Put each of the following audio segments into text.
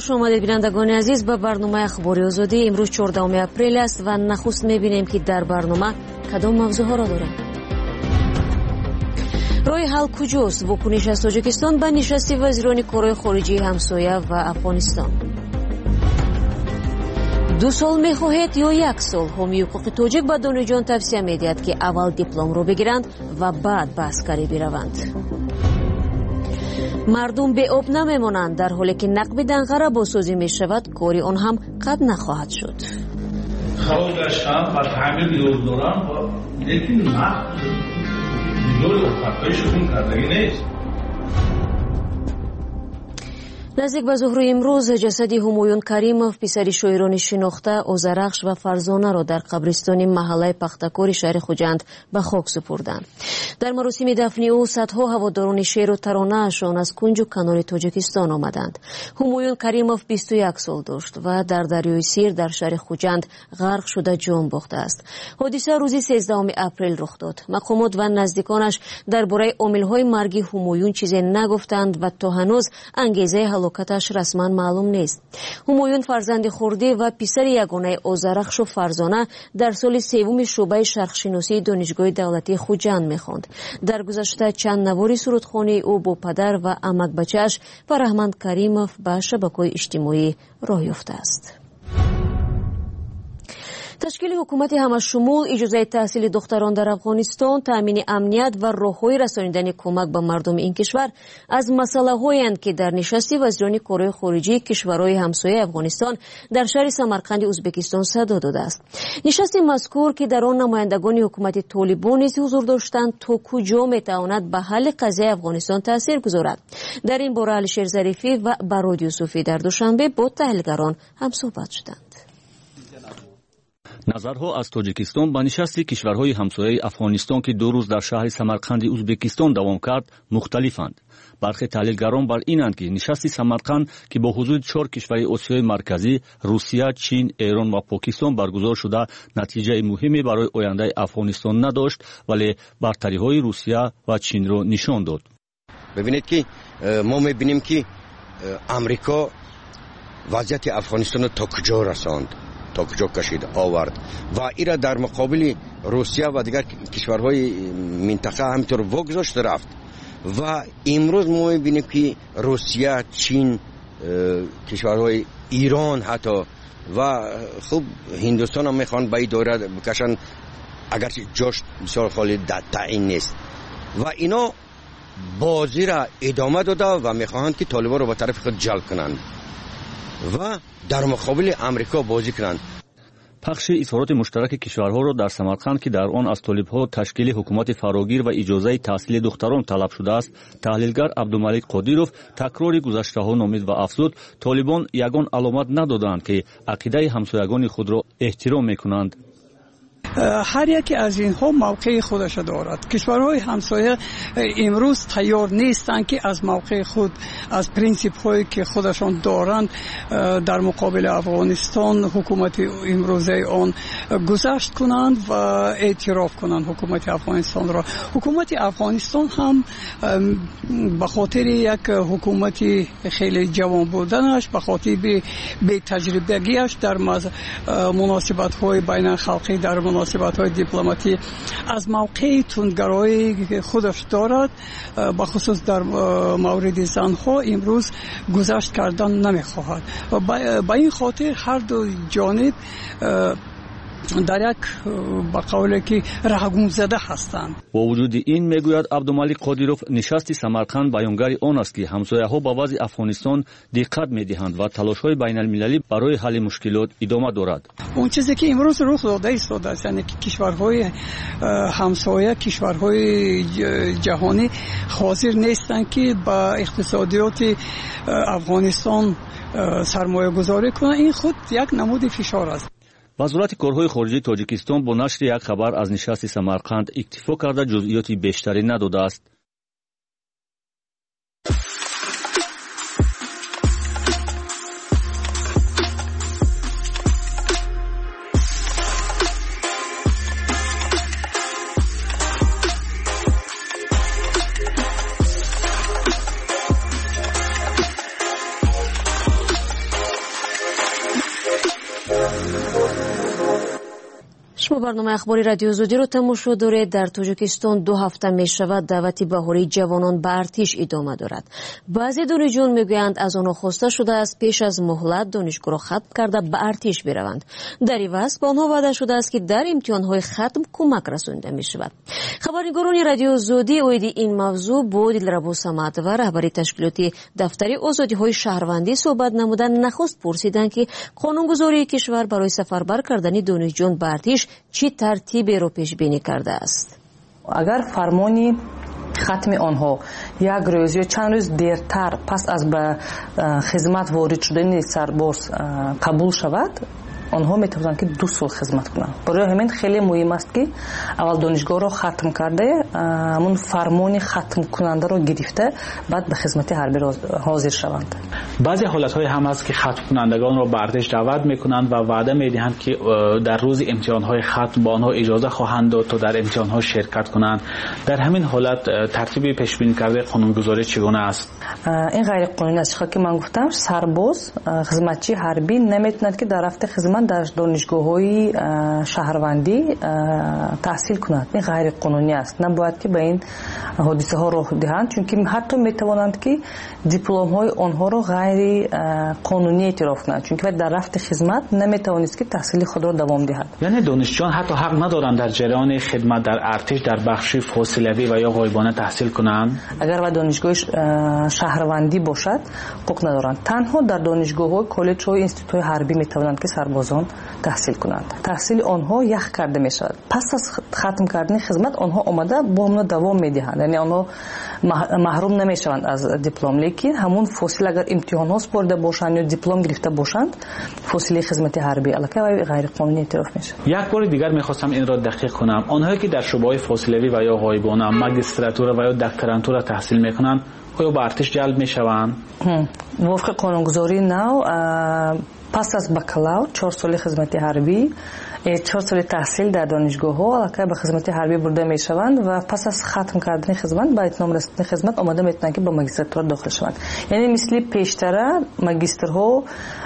خوش آمدید بینندگان عزیز به برنامه اخباری آزادی. امروز 14 اپریل است و نخست می‌بینیم که در برنامه کدام موضوعها را داریم. راه حل کجاست؟ واکنش از تاجیکستان به نشست وزیران کارهای خارجی همسایه و افغانستان. 2 سال می‌خواهید یا 1 سال؟ حامی حقوق تاجیک به دانشجویان توصیه می‌دهد که اول دیپلم را بگیرند و بعد به عسکری بروند. مردم به آب نمیمانند در حالی که نقب دنغره بازسازی می شود، کاری آن هم قطع نخواهد شد. خرابش هم و تعمیر نیاز دارن و لیکن نقب دیگه خطایشون کردگی نیست. نزدیک به ظهر امروز جسد همایون کریمов پسر شاعران شناخته آذرخش و فرزانه را در قبرستان محله پختکار شهر خوجند به خاک سپردند. در مراسم دفن او صدها هواداران شعر و ترانه‌اشان از کنج و کنار تاجیکستان آمدند. همایون کریمov 21 سال داشت و در دریای سیر در شهر خوجند غرق شده جان باخته است. حادثه روز 13 اپریل رخ داد. مقامات و نزدیکانش درباره عامل‌های مرگ همایون چیزی نگفتند و تا هنوز انگیزه هلاکتش رسما معلوم نیست. همایون فرزند خرده و پسر یگانه آذرخش و فرزانه در سال سوم شعبه شرقشناسی دانشگاه دولتی خوجند می‌خواند. در گذشته چند نوار سرودخوانی او با پدر و عمک بچه‌اش فرهمند کریمov به شبکه‌های اجتماعی راه یافته است. تشکیل حکومت همشمول، اجازه تحصیل دختران در افغانستان، تامین امنیت و راه‌های رسانیدن کمک به مردم این کشور از مسائل‌هایند که در نشست وزیران کارهای خارجی کشورهای همسایه افغانستان در شهر سمرقند ازبکستان صدا داده است. نشست مذکور که در آن نمایندگان حکومت طالبان نیز حضور داشتند تا کجا می‌تواند به حل قضیه افغانستان تاثیر گذارد. در این باره علیشیر ظریفی و براد یوسفی در دوشنبه با تحلیلگران هم صحبت شدند. نظرها از تاجیکستان به نشست کشورهای همسایه افغانستان که 2 روز در شهر سمرقند ازبکستان دوام کرد مختلفند. برخی تحلیلگران بر اینند که نشست سمرقند که با حضور 4 کشور آسیای مرکزی، روسیه، چین، ایران و پاکستان برگزار شده نتیجه مهمی برای آینده افغانستان نداشت، ولی برتری‌های روسیه و چین را نشان داد. ببینید که ما می‌بینیم که امریکا وضعیت افغانستان را تا کجا رساند، تا کجا کشید آورد و ایرا در مقابل روسیه و دیگر کشورهای منطقه همینطور واگذاشت رفت و امروز ما می‌بینیم که روسیه، چین، کشورهای ایران حتی و خوب هندوستان هم میخوان به این دوره بکشن، اگرچه جاش بسیار خالی تعیین نیست و اینا بازی را ادامه داده و میخواهند که طالبان رو به طرف خود جلب کنند و در مقابل امریکا بازی کنند. پخش اظهارات مشترک کشورها را در سمرقند که در آن از طالبها تشکیل حکومت فراگیر و اجازه تحصیل دختران طلب شده است، تحلیلگر عبدالملک قادیروف تکرار گذشته‌ها نامید و افزود طالبان یگان علامت ندادند که عقیده همسایگان خود را احترام میکنند. هر یکی از اینها موقع خودش دارد. کشورهای همسایه امروز تیار نیستند که از موقع خود، از پرینسیپ هایی که خودشان دارند در مقابل افغانستان حکومت امروزه آن گذشت کنند و اعتراف کنند حکومت افغانستان را. حکومت افغانستان هم به خاطر یک حکومت خیلی جوان بودنش، به خاطر بی تجربگیش در مناسبت های بین الخلقی، در مناسبت‌های دیپلماتی از موقع تندگرایی خودش دارد، به خصوص در مورد زنها امروز گذشت کردن نمی‌خواهد و به این خاطر هر دو جانب در یک به قولی که رهگم زده هستند. با وجود این میگوید عبدالملک قادیروف نشست سمرقند بیانگر آن است که همسایه‌ها به وضع افغانستان دقت می‌دهند و تلاش‌های بین‌المللی برای حل مشکلات ادامه دارد. اون چیزی که امروز رخ داده است یعنی که کشورهای همسایه، کشورهای جهانی حاضر نیستند که با اقتصادیات افغانستان سرمایه گذاری کنند. این خود یک نمود فشار است. وزارت کارهای خارجی تاجیکستان با نشر یک خبر از نشست سمرقند اکتفا کرده جزئیات بیشتری نداده است. شما برنامه اخباری رادیو زودی رو تماشا دارید. در تاجیکستان 2 هفته می شود دعوت بهاری جوانان به ارتش ادامه دارد. بعضی دانشجویان میگویند از آنها خواسته شده است پیش از مهلت دانشگاه را ختم کرده به ارتش بروند. در عوض به آنها وعده شده است که در امتحانهای ختم کمک رسانده می شود. خبرنگاران رادیو زودی اوید این موضوع با دلربا صمد و رهبر تشکیلاتی دفتر آزادی‌های شهروندی صحبت نمودند. نخست پرسیدند که قانونگذاری کشور برای سفربر کردن دانشجویان به ارتش چی ترتیبی رو پیش بینی کرده است؟ اگر فرمانی ختم آنها یک روز یا چند روز دیرتر پس از به خدمت وارد شدن سرباز قبول شود، آنها میتونن که 2 سال خدمت کنند. برای همین خیلی مهم است که اول دانشگاه را ختم کرده، همون فرمان ختم کننده را گرفته، بعد به خدمت حربی حاضر شوند. بعضی حالت‌های هم هست که ختم کنندگان را به ارتش دعوت میکنند و وعده میدهند که در روز امتحان‌های ختم با آنها اجازه خواهند داد تا در امتحان‌ها شرکت کنند. در همین حالت ترتیب پیش بینی کرده قانونگذاری چگونه است؟ این غیر قانونی است. چون که من گفتم سرباز خدمتچی حربی نمیتوند که در رفته خدمت در دانشگاه‌های شهروندی تحصیل کند. این غیر قانونی است. نباید که به این حادثه ها راه دهند، چون که حتی میتوانند که دیپلم‌های آنها را غیر قانونی اعتراف کنند، چون که در رفت خدمت نمیتوانست که تحصیل خود را دوام دهد. یعنی دانشجویان حتی حق ندارند در جریان خدمت در ارتش در بخش فاصله‌ای و یا غایبانه تحصیل کنند. اگر و دانشگاه شهروندی باشد حق ندارند. تنها در دانشگاه‌های کالج و اینستیتوت حربی میتوانند که سربازان تحصیل کنند. تحصیل آنها یخ کرده می شود. پس از ختم کردن خدمت آنها آمده با همون دوام می دهند. یعنی آنها محروم نمی شوند از دیپلم، لیکن همون فاصله اگر امتحان ها سپرده باشند یا دیپلم گرفته باشند فاصله خدمت حربی الکی و غیر قانونی اعتراف می شود. یک بار دیگر می‌خواستم این را دقیق کنم. آنهایی که در شعبه‌های فاصله‌ای و یا غایبانه ماجستراتور و یا دکترانتور تحصیل می‌کنند آیا به ارتش جلب می‌شوند؟ وفق قانونگذاری نو پس از بکالور 4 سال خدمت حربی 4 سال تحصیل در دانشگاه‌ها الکی به خدمت حربی برده می‌شوند و پس از ختم کردن خدمت به اتمام رسیدن خدمت آماده می‌تونند که به ماجستراتور داخل شوند. یعنی مثل پیشتر ماجسترها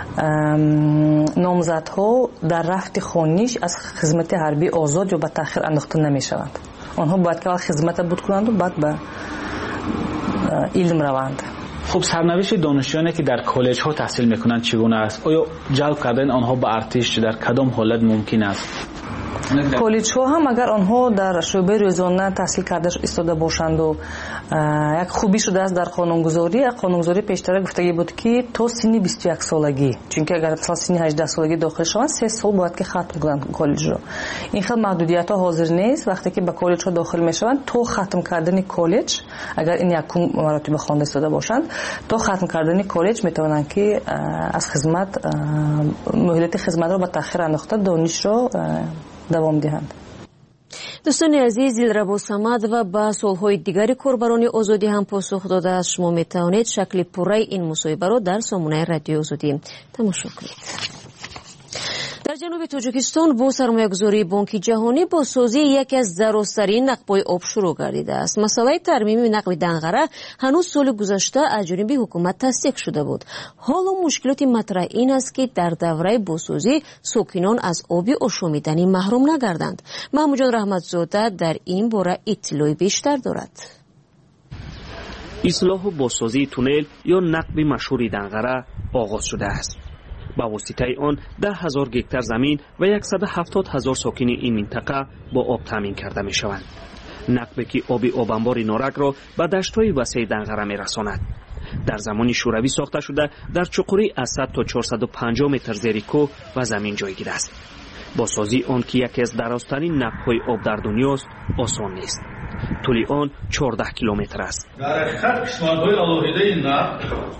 نامزدها در رفت خوانیش از خدمت حربی آزاد یا به تأخیر انداخته نمی‌شوند. آنها باید که خدمت بود کنند و بعد به علم روند. خب سرنوشت دانشجویانی که در کالج ها تحصیل میکنند چگونه است؟ آیا جلب کردن آنها به ارتش در کدام حالت ممکن است؟ کالج ها هم اگر آنها در شعبه روزانه تحصیل کرده ایستاده باشند و یک خوبی شده است در قانونگذاری پیشتر گفتگی بود که تا سن 21 سالگی، چون که اگر مثلا سن 18 سالگی داخل شوند 3 سال باید که ختم کنند کالج رو. این خیلی محدودیت ها حاضر نیست. وقتی که به کالج ها داخل میشوند تا ختم کردن کالج، اگر این یک مراتب خوانده ایستاده باشند تا ختم کردن کالج میتوانند که از خدمت مهلت خدمت رو به تأخیر انداخته دانش رو دوام دهند. دوستان عزیز، دلربا صمد و با سوالهای دیگری کاربران آزادی هم پاسخ داده است. شما می توانید شکل پوره این مصاحبه را در سامانه رادیو آزادی تماشا کنید. در جنوب تاجیکستان با سرمایه‌گذاری بانک جهانی با سازی یکی از ضرورترین نقب‌های آب شروع گردیده است. مسئله ترمیم نقب دنغره هنوز سال گذشته از جانب حکومت تصدیق شده بود. حالا مشکلات مطرح این است که در دوره بازسازی ساکنان از آب آشامیدنی محروم نگردند. محمود جان رحمتزاده در این باره اطلاعی بیشتر دارد. اصلاح و بازسازی تونل یا نقب مشهور دنغره آغاز شده است. با واسطه آن 10,000 گکتار زمین و 170,000 ساکن این منطقه با آب تامین کرده می شوند. نقبی که آب آبانبار نارک را به دشت‌های وسیع دنغره می رساند. در زمان شوروی ساخته شده در چقوری از 100 تا 450 متر زیر کوه و زمین جایگیر است. با سازی آن که یکی از درازترین نقب‌های آب در دنیاست آسان نیست. طول آن 14 کیلومتر است. در حقیقت قسمت‌های علاهیده این نقب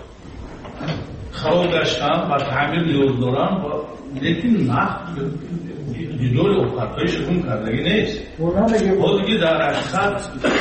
خراب گشتن و تعمیر نیاز دارن، لیکن نقد جدول اوقاتهای شکم کردگی نیست. خودگی در حقیقت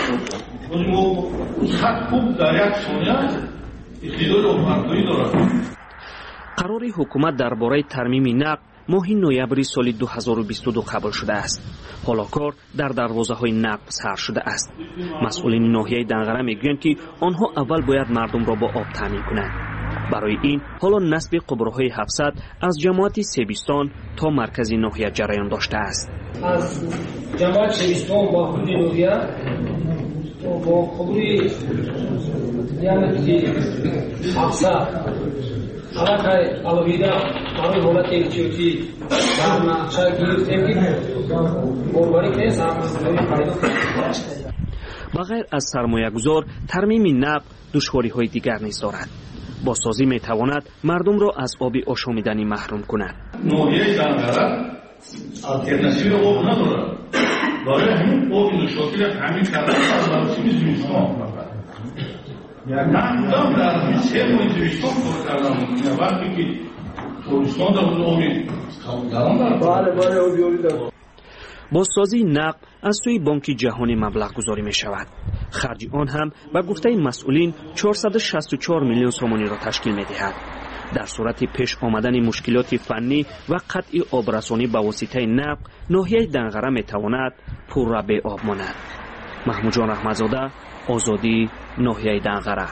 خط خوب در یک ثانیه جدول اوقاتهایی دارن. قرار حکومت درباره ترمیم نقب ماه نوامبر سال 2022 قبول شده است. حالا کار در دروازه‌های نقب سر شده است. مسئولین ناحیه دنغره میگویند که آنها اول باید مردم را با آب تامین کنند. برای این حالا نصب قبره‌های 700 از جماعت سیبیستان تا مرکز ناحیه جریان داشته است. از جماعت سیبیستان با حدود ناحیه با قبری یعنی 700 حالت علویده برای حالت انتیوتی در نقشه گرفتیم که برباری که سرمایه‌گذاری پیدا کنیم. بغیر از سرمایه‌گذار ترمیم نقب دشواری‌های دیگر نیز دارد. با سازی می‌تواند مردم را از آب آشامیدنی محروم کند. ناحیه دنگره آلترناتیو آب ندارد. برای همین آب نوشابه همین کردن از مراسم زمستان یعنی نقدم در همین 3 ماه زمستان کار کردن ممکنه وقتی که تابستان در آبی درام دارد. بله آبیاری دارد. با سازی نقب از سوی بانک جهانی مبلغ گذاری می شود. خرج آن هم به گفته مسئولین 464 میلیون سومانی را تشکیل می دهد. در صورت پیش آمدن مشکلات فنی و قطع آبرسانی به واسطه نقب، ناحیه دنگره می تواند پر را به آب ماند. محمود جان رحمتزاده، آزادی، ناحیه دنگره.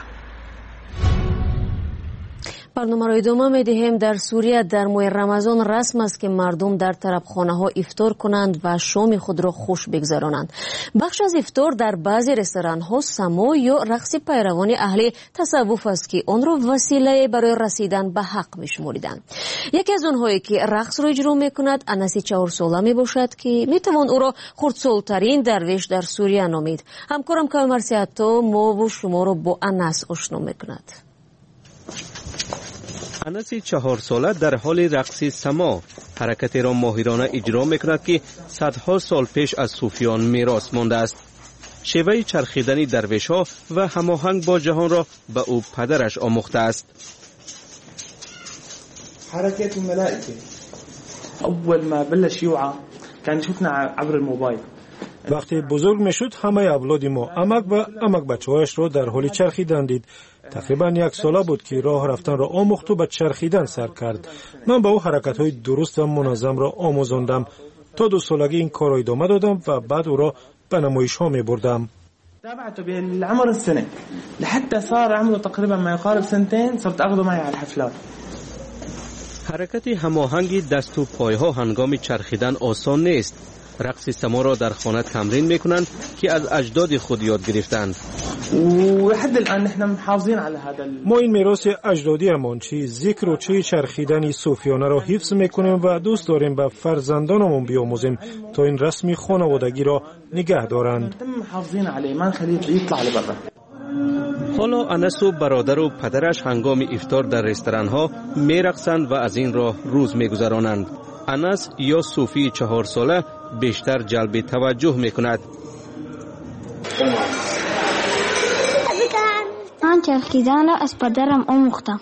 برنامه را ادامه می‌دهیم. در سوریه در ماه رمضان رسم است که مردم در طربخانه‌ها افطار کنند و شام خود را خوش بگذرانند. بخش از افطار در بعضی رستوران‌ها سماع یا رقص پیروان اهل تصوف است که آن را وسیله برای رسیدن به حق می‌شماریدند. یکی از آنهایی که رقص را اجرا می‌کند انس 4 ساله میباشد که می‌توان او را خردسال‌ترین درویش در سوریه نامید. همکارم کامل سیاتا ما و شما را با انس آشنا می‌کند. انس 4 ساله در حال رقص سما حرکتی را ماهرانه اجرا میکند که صدها سال پیش از صوفیان میراث مانده است. شیوه چرخیدن درویش ها و هماهنگ با جهان را به او پدرش آموخته است. حرکت الملائکه اول ما بلش یوعى كان يشوفنا عبر الموبایل. وقتی بزرگ میشد همه اولاد ما امک و امک بچه‌هایش را در حال چرخیدن دید. تقریبا 1 ساله بود که راه رفتن را آموخت و به چرخیدن سر کرد. من به او حرکت‌های درست و منظم را آموزاندم. تا 2 سالگی این کار را ادامه دادم و بعد او را به نمایش‌ها می‌بردم. تابعته بالعمر السنه لحتى صار عمره تقريبا ما يقارب 2 صرت اخذه معي على الحفلات. حرکت هماهنگ دست و پای‌ها هنگام چرخیدن آسان نیست. رقص سما را در خانه تمرین میکنند که از اجداد خود یاد گرفتند. ولحد الان نحن محافظين على هذا. ما این میراث اجدادیمان چی ذکر و چی چرخیدن صوفیانه را حفظ میکنیم و دوست داریم به فرزندانمون بیاموزیم تا این رسم خانوادگی را نگه دارند. محافظين عليه ما نخليه يطلع لبرا. حالا انس و برادر و پدرش هنگام افطار در رستوران ها میرقصند و از این راه روز میگذرانند. انس یا صوفی 4 ساله بیشتر جلب توجه میکند. من چرخیدن را از پدرم آموختم.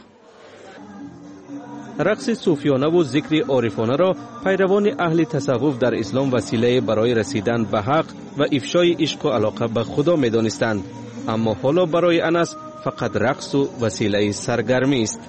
رقص صوفیانه و ذکر عارفانه را پیروان اهل تصوف در اسلام وسیله برای رسیدن به حق و افشای عشق و علاقه به خدا میدانستند. اما حالا برای انس فقط رقص و وسیله سرگرمی است.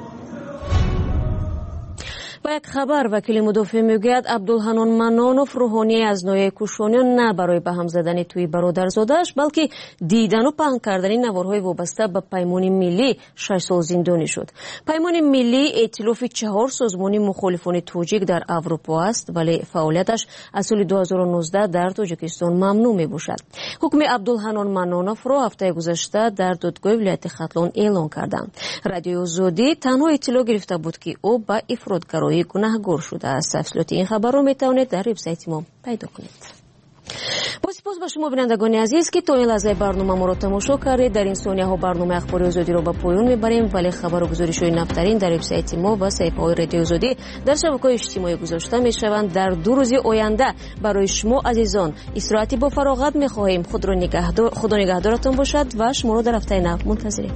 با یک خبر وکیل مدافع میگوید عبدالحنان منانوف روحانی از نوع کوشانیان نه برای به هم زدن توی برادرزاده‌اش بلکه دیدن و پهن کردن نوارهای وابسته به پیمان ملی 6 سال زندانی شد. پیمان ملی ائتلاف 4 سازمان مخالفان توجیک در اروپا است ولی فعالیتش از سال 2019 در تاجیکستان ممنوع میباشد. حکم عبدالحنان منانوف را هفته گذشته در دادگاه ولایت ختلان اعلام کردند. رادیو آزادی تنها اطلاع گرفته بود که او با افراطگرایی گناهگار شده است. تفصیلات این خبر را میتوانید در وبسایت ما پیدا کنید. با سپاس به شما بینندگان عزیز که تا این لحظه برنامه ما را تماشا کردید. در این ثانیه ها برنامه اخبار آزادی را به پایان میبریم ولی خبر و گزارش‌های نوترین در وبسایت ما و صفحه‌های رادیو آزادی در شبکه‌های اجتماعی گذاشته میشوند. در 2 روز آینده برای شما عزیزان استراحتی با فراغت می‌خواهیم. خدا نگهدارتان باشد و شما را در هفته نو منتظریم.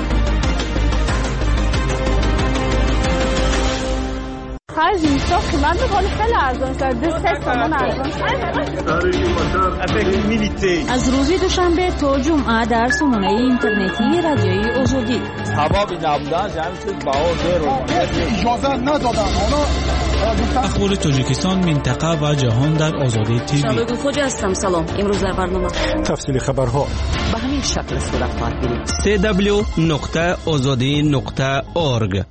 هر زمستان که من صندوق حالا خیلی ارزان شد 3 تومن ارزان شد. از روز دوشنبه تا جمعه در سامانه اینترنتی رادیوی آزادی حبابی نبودن جمعیت باور اجازه ندادن. اخبار تاجیکستان، منطقه و جهان در آزادی تیوی. شبگو خوجا هستم. سلام. امروز در برنامه تفصیل خبرها به همین شکل صورت خواهد www.azadi.org.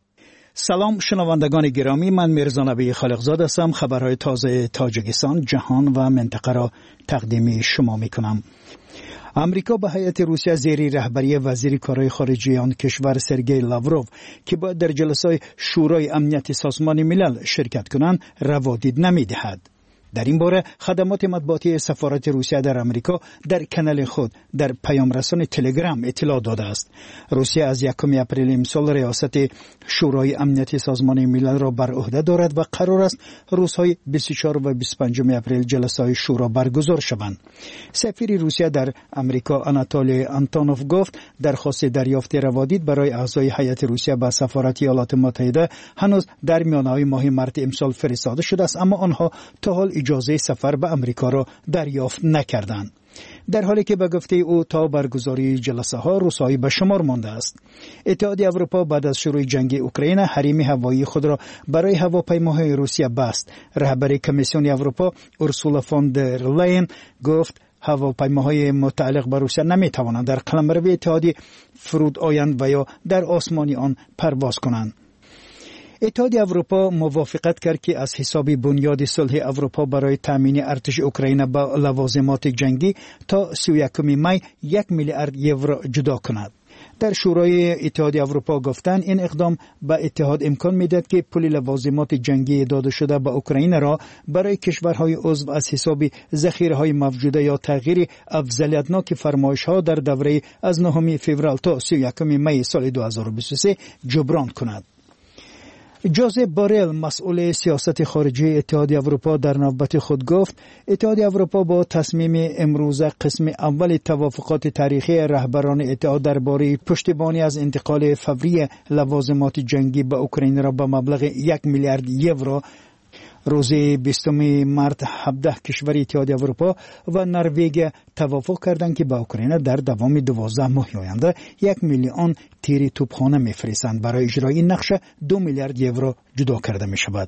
سلام شنوندگان گرامی، من میرزا نبی خالقزاد هستم. خبرهای تازه تاجیکستان، جهان و منطقه را تقدیم شما میکنم. امریکا به هیئت روسیه زیر رهبری وزیر کارهای خارجه آن کشور سرگئی لاوروف که باید در جلسه شورای امنیت سازمان ملل شرکت کنند روادید نمیدهد. در این باره خدمات مطبوعاتی سفارت روسیه در امریکا در کانال خود در پیام رسان تلگرام اطلاع داده است. روسیه از 1 اپریل امسال ریاست شورای امنیت سازمان ملل را بر عهده دارد و قرار است روزهای 24 و 25 اپریل جلسه شورا برگزار شوند. سفیر روسیه در امریکا آناتولی آنتونوف گفت درخواست دریافت روادید برای اعضای هیئت روسیه به سفارت ایالات متحده هنوز در میانه ماه مارس امسال فرستاده شده است، اما آنها تا حال اجازه سفر به امریکا را دریافت نکردند. در حالی که به گفته او تا برگزاری جلسه ها روزهای به شمار مانده است. اتحادیه اروپا بعد از شروع جنگ اوکراین حریم هوایی خود را برای هواپیماهای روسیه بست. رهبر کمیسیون اروپا اورسولا فون در لاین گفت هواپیماهای متعلق به روسیه نمی توانند در قلمرو اتحادیه فرود آیند و یا در آسمان آن پرواز کنند. اتحادیه اروپا موافقت کرد که از حساب بنیاد صلح اروپا برای تامین ارتش اوکراین با لوازمات جنگی تا 31 می 1 میلیارد یورو جدا کند. در شورای اتحادیه اروپا گفتند این اقدام به اتحاد امکان میدهد که پول لوازمات جنگی داده شده به اوکراین را برای کشورهای عضو از حساب ذخیره‌های موجوده یا تغییر افضلیتناک فرمایش‌ها در دوره از 9 فوریه تا 31 می سال 2023 جبران کند. جوزف بارل مسئول سیاست خارجی اتحادیه اروپا در نوبت خود گفت اتحادیه اروپا با تصمیم امروز قسم اول توافقات تاریخی رهبران اتحاد درباره پشتیبانی از انتقال فوری لوازمات جنگی به اوکراین را به مبلغ 1 میلیارد یورو روز 20 مارس 17 کشور اتحادیه اروپا و نروژ توافق کردند که به اوکراین در دوام 12 ماه آینده 1 میلیون تیر توپخانه می‌فرستند. برای اجرای این نقشه 2 میلیارد یورو جدا کرده می‌شود.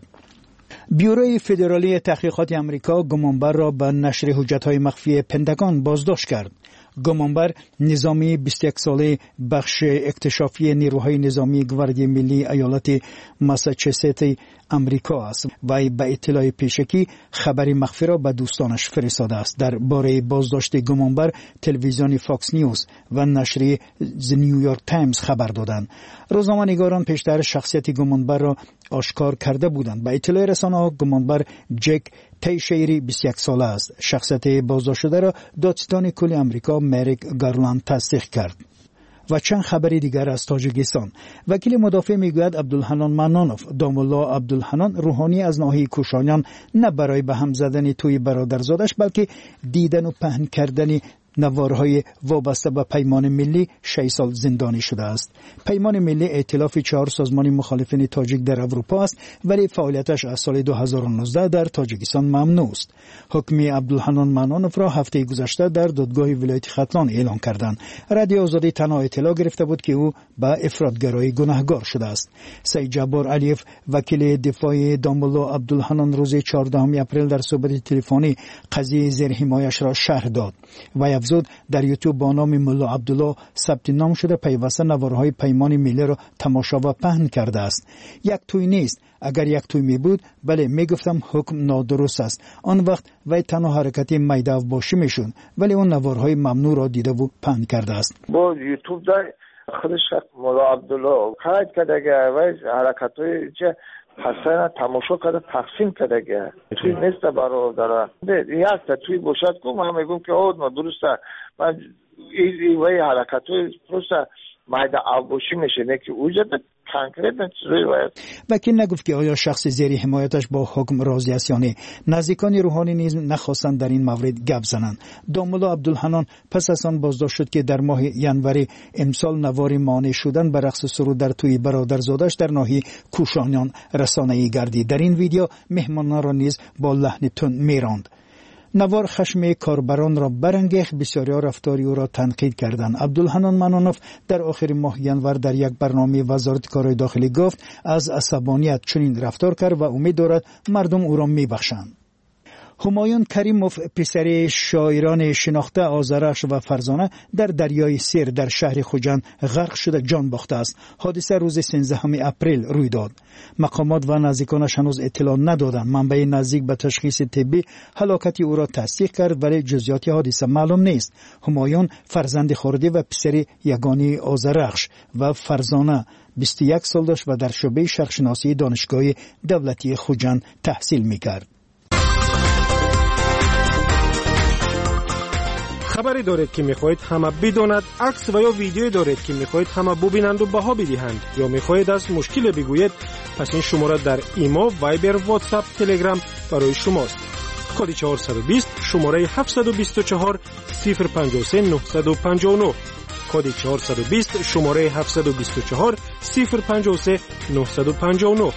بیوروی فدرالی تحقیقات آمریکا گمانبر را به نشر حجت‌های مخفی پنتاگون بازداشت کرد. گمانبر نظامی 21 ساله بخش اکتشافی نیروهای نظامی گواردی ملی ایالت ماساچوست امریکا است و به اطلاع پیشکی خبری مخفی را به دوستانش فرستاده است. در باره بازداشت گمانبر تلویزیون فاکس نیوز و نشریه نیویورک تایمز خبر دادند. روزنامه‌نگاران پیشتر شخصیت گمانبر را آشکار کرده بودند. به اطلاع رسانه‌ها گمانبر جک تیشیری 21 ساله است. شخصیت بازداشت شده را دادستان کل امریکا مریک گارلند تصدیق کرد. و چند خبری دیگر از تاجیکستان. وکیل مدافع میگوید عبدالحنان منانوف دامالله عبدالحنان روحانی از ناحیه کوشانیان نه برای به هم زدن توی برادرزادش بلکه دیدن و پهن کردن نوارهای وابسته به پیمان ملی 6 سال زندانی شده است. پیمان ملی ائتلاف 4 سازمان مخالفین تاجیک در اروپا است ولی فعالیتش از سال 2019 در تاجیکستان ممنوع است. حکم عبدالحنان منانوف را هفته گذشته در دادگاه ولایت ختلان اعلام کردند. رادیو آزادی تنها اطلاع گرفته بود که او به افراطگرایی گناهکار شده است. سید جبار علیف وکیل دفاع دامالله عبدالحنان روز 14 اپریل در صحبت تلفنی قضیه زیر حمایش را شرح داد و افزود در یوتیوب با نام ملا عبدالله ثبت نام شده پیوسته نوارهای پیمان ملی را تماشا و پهن کرده است. یک توی نیست. اگر یک توی می بود بله می گفتم حکم نادرست است. آن وقت وی تنها حرکت میدو باشی می شون ولی اون نوارهای ممنوع را دیده و پهن کرده است. با یوتیوب در خودش ملا عبدالله قید کرده و حرکت‌های چه حسن تماشا کرده تقسیم کرده توی نیست برادر یک توی باشد که من میگم که ما درسته من این حرکت های درسته مایده عباشی میشه نه که اوجد конкретно чизои باید وکیل نگفت که آیا شخص زیر حمایتش با حکم راضی است یا نه. نزدیکان روحانی نیز نخواستند در این مورد گپ زنند. داملا عبدالحنان پس از آن بازداشت شد که در ماه ینوری امسال نوار مانع شدن به رقص سرود در توی برادرزادش در ناحیه کوشانیان رسانه‌ای گردید. در این ویدیو مهمانان را نیز با لحن تند میراند. نوار خشم کاربران را برانگیخت. بسیاری رفتاری او را تنقید کردند. عبدالحنان منانوف در آخر ماه ینور در یک برنامه وزارت کارهای داخلی گفت از عصبانیت چنین رفتار کرد و امید دارد مردم او را میبخشند. همایون کریموف پسر شاعران شناخته آذرخش و فرزانه در دریای سیر در شهر خوجند غرق شده جان باخته است. حادثه روز 13 اپریل روی داد. مقامات و نزدیکانش هنوز اطلاع ندادند. منبع نزدیک به تشخیص طبی هلاکت او را تصدیق کرد ولی جزئیات حادثه معلوم نیست. همایون فرزند خردی و پسر یگانه آذرخش و فرزانه 21 سال داشت و در شعبه شرقشناسی دانشگاه دولتی خوجند تحصیل می‌کرد. خبری دارید که میخواهید همه بداند، عکس و یا ویدیویی دارید که میخواهید همه ببینند و بها بدهند یا میخواهید از مشکل بگویید، پس این شماره در ایما، وایبر، واتساپ، تلگرام برای شماست. کد 420 شماره 724 053 959 کد 420 شماره 724 053 959.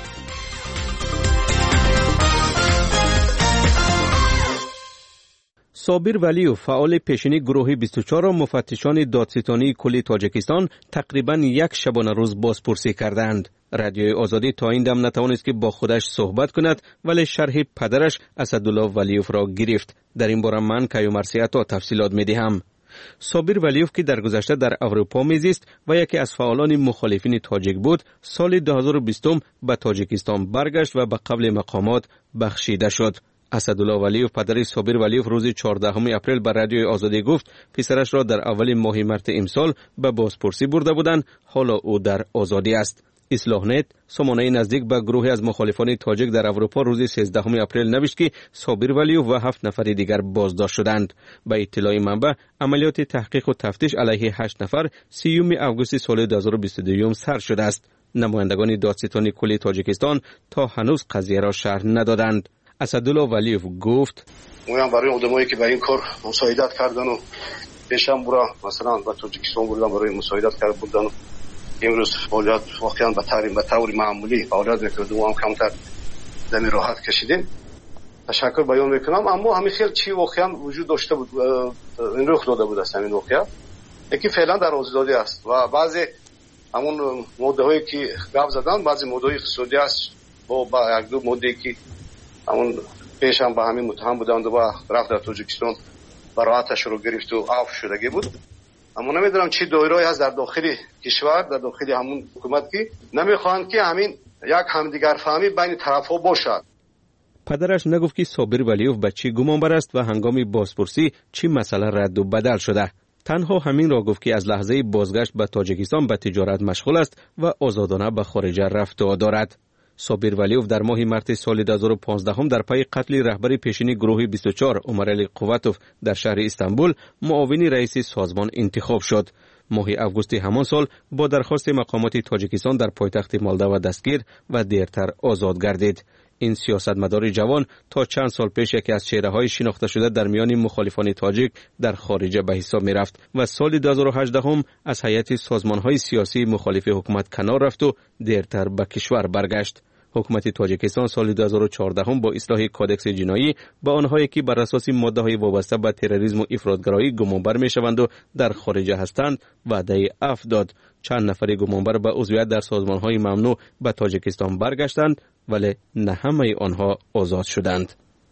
صابر ولیوف فعال پیشینی گروه 24 را مفتشان دادستانی کلی تاجیکستان تقریباً یک شبانه روز بازپرسی کردند. رادیوی آزادی تا این دم نتوانست که با خودش صحبت کند ولی شرح پدرش اسدالله ولیوف را گرفت. در این باره من کیومرسیاتا تفصیلات می‌دهم. صابر ولیوف که در گذشته در اروپا میزیست و یکی از فعالان مخالفین تاجیک بود، سال 2020 به تاجیکستان برگشت و به قبل مقامات بخشیده شد. اسدالله ولیوف پدر صابر ولیوف روز 14 اپریل به رادیوی آزادی گفت پسرش را در اول ماه مارس امسال به بازپرسی برده بودند، حالا او در آزادی است. اصلاح نت سامانه نزدیک به گروهی از مخالفان تاجیک در اروپا روز 13 اپریل نوشت که صابر ولیوف و 7 نفر دیگر بازداشت شدند. به اطلاع منبع عملیات تحقیق و تفتیش علیه 8 نفر 30 آگوست سال 2022 سر شده است. نمایندگان دادستانی کلی تاجیکستان تا هنوز قضیه را شرح ندادند. اسدالله ولیوف گفت ما برای آدمایی که به این کار مساعدت کردن و پیشم برا مثلا به تاجیکستان بردن برای مساعدت کردن بودن و امروز فعالیت واقعا به طور معمولی فعالیت میکردیم و هم کمتر دمی راحت کشیدیم. تشکر بیان میکنم. اما همین خیلی چی واقعا وجود داشته بود، این رخ داده بود است. همین واقعا یکی فعلا در آزادی است و بعضی همون ماده هایی که گپ زدن بعضی ماده های اقتصادی است با یک دو ماده که همون پیش هم به همین متهم بودند و رفت در تاجیکستان براعتش رو گرفت و عفو شدگی بود. اما نمیدونم چی دایره‌ای هست در داخل کشور، در داخل همون حکومت که نمیخواهند که همین یک همدیگر فهمی بین طرف‌ها باشد. پدرش نگفت که صابر ولیوف به چی گمانبر است و هنگام بازپرسی چی مسئله رد و بدل شده. تنها همین را گفت که از لحظه بازگشت به تاجیکستان به تجارت مشغول است و آزادانه به خارج رفت و دارد. صابر ولیوف در ماه مارس سال 2015 در پی قتل رهبر پیشینی گروه 24 عمرعلی قوتوف در شهر استانبول معاون رئیس سازمان انتخاب شد. ماه آگوست همان سال با درخواست مقامات تاجیکستان در پایتخت مالدو دستگیر و دیرتر آزاد گردید. این سیاستمدار جوان تا چند سال پیش یکی از چهره‌های شناخته شده در میان مخالفان تاجیک در خارج به حساب می‌رفت و سال 2018 از هیئت سازمان‌های سیاسی مخالف حکومت کنار رفت و دیرتر به کشور برگشت. حکومت تاجیکستان سال 2014 با اصلاح کودکس جنایی با آنهایی که بر اساس ماده‌های وابسته به تروریسم و افراطگرایی گمانبر می‌شوند و در خارج هستند وعده عفو داد. چند نفر گمانبر به عضویت در سازمان‌های ممنوع به تاجیکستان برگشتند ولی نه همه آنها آزاد شدند.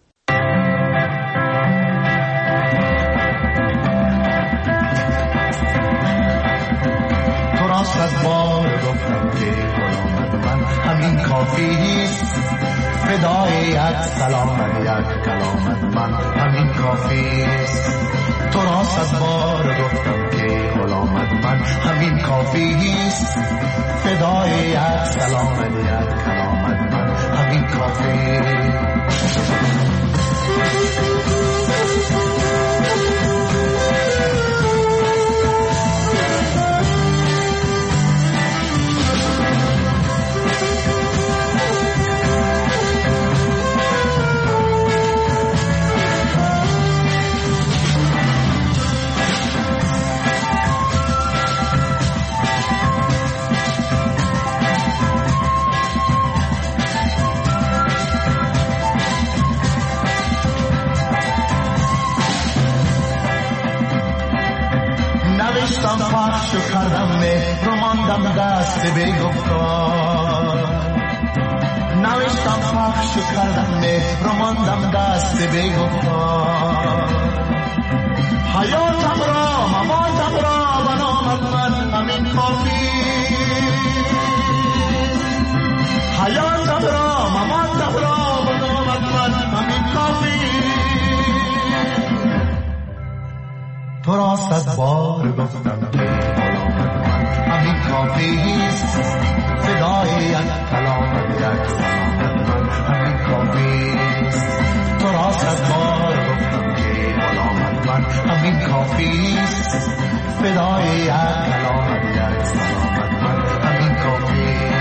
تو راست از بار گفتم که من همین کافیست، فدای یک سلام یک کلامت من همین کافیست. تو راست از بار گفتم که غلامت من همین کافیست، فدای یک سلام یک کلامت من همین کافیست. نوشتم پخش و کردم مهر و ماندم دست بی‌گفتار نوشتم پخش و کردم مهر و ماندم دست بی‌گفتار حیاتم را مماتم را بنامد من همین کافی حیاتم را مماتم را بنامد من همین کافی تو را 100 بار گفتم که غلامت من همین کافیست فدای یک کلامت یک سلامت من همین کافیست تو را 100 بار گفتم که غلامت من همین کافیست فدای یک کلامت یک سلامت من همین کافیست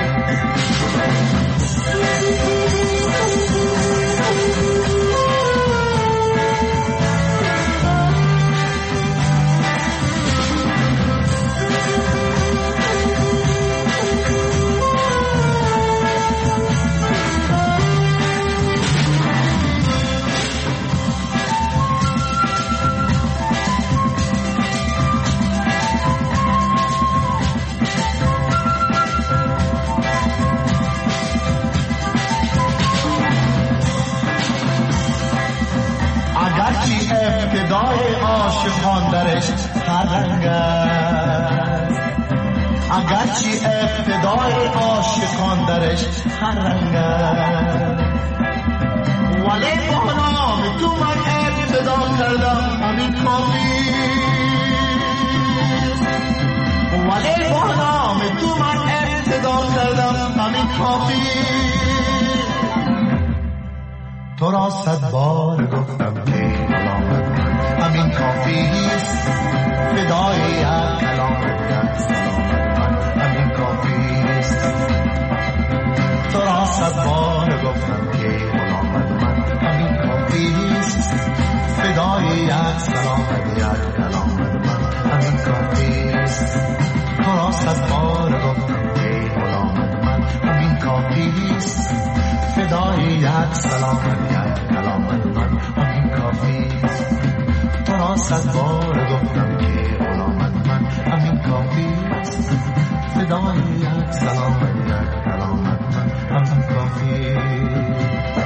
ابتدای عاشقان درش هر رنگ است اگرچه ابتدای عاشقان درش هر رنگ است ولی با نام تو من ابتدا کردم همین کافی ولی با نام تو من ابتدا کردم همین کافی تو را 100 بار گفتم که همین کافیست فدای یک کلامت یک سلامت من همین کافیست تو را 100 بار گفتم که غلامت من همین کافیست فدای یک سلامت یک کلامت من همین کافیست تو را 100 بار گفتم که غلامت من همین کافیست فدای یک سلامت یک کلامت من همین کافیست تو را 100 بار گفتم که غلامت من همین کافیست فدای یک سلامت یک کلامت من همین کافیست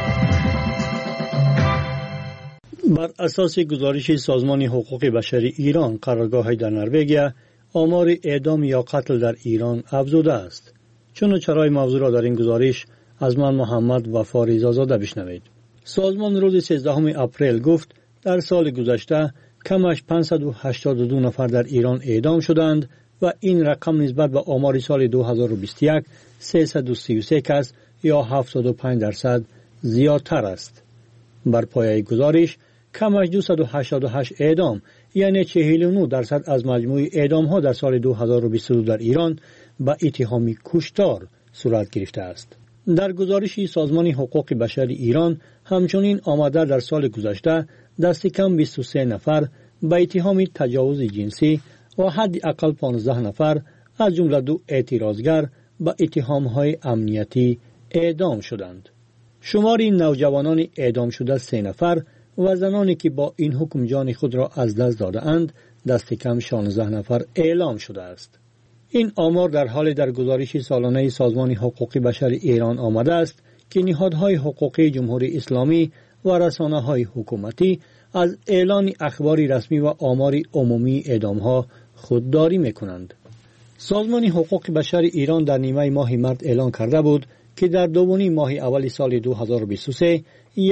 بر اساس گزارش سازمان حقوق بشر ایران قرارگاه در نروژ آمار اعدام یا قتل در ایران افزوده است. چنانچه موضوع را در این گزارش از من محمد وفا رضازاده بشنوید. سازمان روز 13 اپریل گفت در سال گذشته کمش 582 نفر در ایران اعدام شدند و این رقم نسبت به آمار سال 2021 333 کس یا 75% زیادتر است. بر پایه گزارش کمش 288 اعدام یعنی 49% از مجموع اعدام ها در سال 2022 در ایران به اتهام کشتار صورت گرفته است. در گزارش سازمان حقوق بشر ایران همچنین آمده در سال گذشته دست کم 23 نفر به اتهام تجاوز جنسی و حد اقل 15 نفر از جمله 2 اعتراضگر به اتهام های امنیتی اعدام شدند. شمار نوجوانان اعدام شده 3 نفر و زنانی که با این حکم جان خود را از دست داده اند دست کم 16 نفر اعلام شده است. این آمار در حال در گزارش سالانه سازمان حقوق بشر ایران آمده است که نهادهای حقوقی جمهوری اسلامی و رسانه‌های حکومتی از اعلان اخبار رسمی و آمار عمومی اعدام‌ها خودداری می‌کنند. سازمان حقوق بشر ایران در نیمه ماه مارس اعلان کرده بود که در دومین ماه اول سال 2023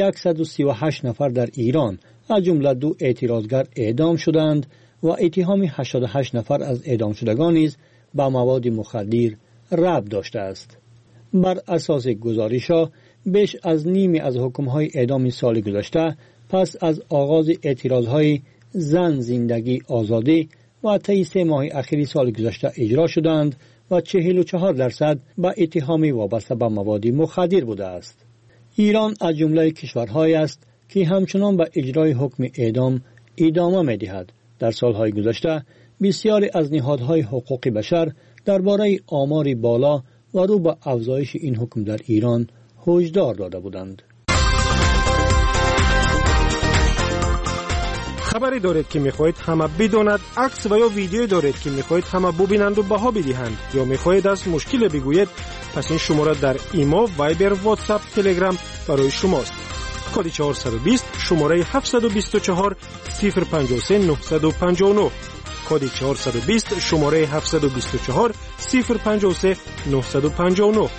138 نفر در ایران از جمله 2 اعتراضگر اعدام شدند و اتهام 88 نفر از اعدام شدگان نیز به مواد مخدر ربط داشته است. بر اساس گزارش‌ها بیش از نیمی از حکم‌های اعدام سال گذشته پس از آغاز اعتراض‌های زن زندگی آزادی و طی 3 ماه اخیر سال گذشته اجرا شدند و 44% به اتهام وابسته به مواد مخدر بوده است. ایران از جمله کشورهایی است که همچنان به اجرای حکم اعدام ادامه می‌دهد. در سالهای گذشته بسیاری از نهادهای حقوق بشر درباره آمار بالا و رو به افزایش این حکم در ایران هشدار داده بودند. خبری دارید که میخواهید همه بداند، عکس و یا ویدیو دارید که میخواهید همه ببینند و بها بدهند، یا میخواهید از مشکل بگویید، پس این شماره در ایما، وایبر، واتساپ، تلگرام برای شماست. کد 420 شماره 724 053 959. کد 420 شماره 724 053 959.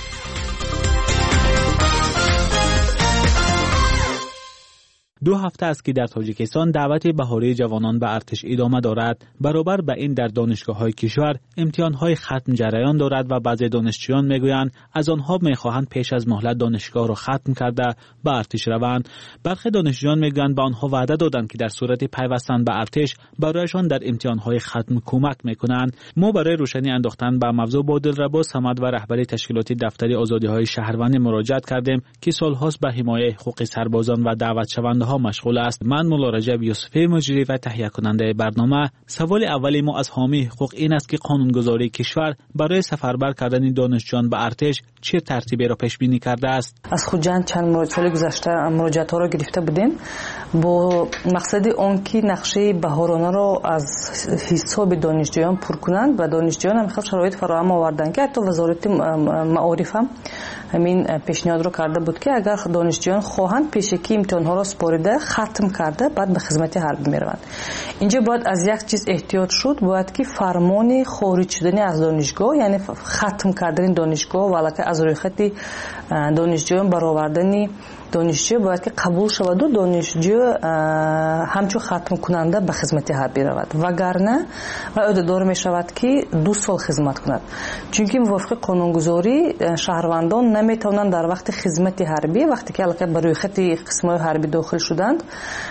دو هفته است که در تاجیکستان دعوت بهاری جوانان به ارتش ادامه دارد. برابر به این در دانشگاه‌های کشور امتحان‌های ختم جریان دارد و بعضی دانشجویان میگویند از آنها می‌خواهند پیش از مهلت دانشگاه را ختم کرده به ارتش روند. برخی دانشجویان میگویند به آنها وعده دادند که در صورت پیوستن به ارتش برایشان در امتحان‌های ختم کمک می‌کنند. ما برای روشنی انداختن به موضوع با دلربا صمد و رهبری تشکیلات دفتر آزادی‌های شهروندی مراجعت کردیم که سال‌هاست به حمایت حقوق سربازان و دعوت شونده‌ها مشغول است. من مولا رجب یوسفی مجری و تهیه کننده برنامه. سوال اولی ما از حامی حقوق این است که قانونگذاری کشور برای سفربر کردن دانشجویان به ارتش چه ترتیبی را پیش بینی کرده است؟ از خودجان چند سال گذشته مراجعات را گرفته بودیم با مقصد آن که نقشه بهارانه را از حساب دانشجویان پر کنند و دانشجویان هم خیلی شرایط فراهم آوردن که حتی وزارت معارف هم همین پیشنهاد را کرده بود که اگر دانشجویان خواهند پیشکی امتحان‌ها را سپارده ختم کرده بعد به خدمت حربی میروند. اینجا باید از یک چیز احتیاط شد، باید که فرمان خارج شدن از دانشگاه یعنی ختم کردن دانشگاه و علاوه از روی خط دانشجویان برآوردن دانشجو باید که قبول شود و دانشجو همچون ختم کننده به خدمت حربی رود، وگرنه و عهده‌دار می شود که 2 سال خدمت کند. چون موافق قانونگذاری شهروندان نمی توانند در وقت خدمت حربی وقتی که علاقه بر روی خط قسم‌های حربی داخل شدند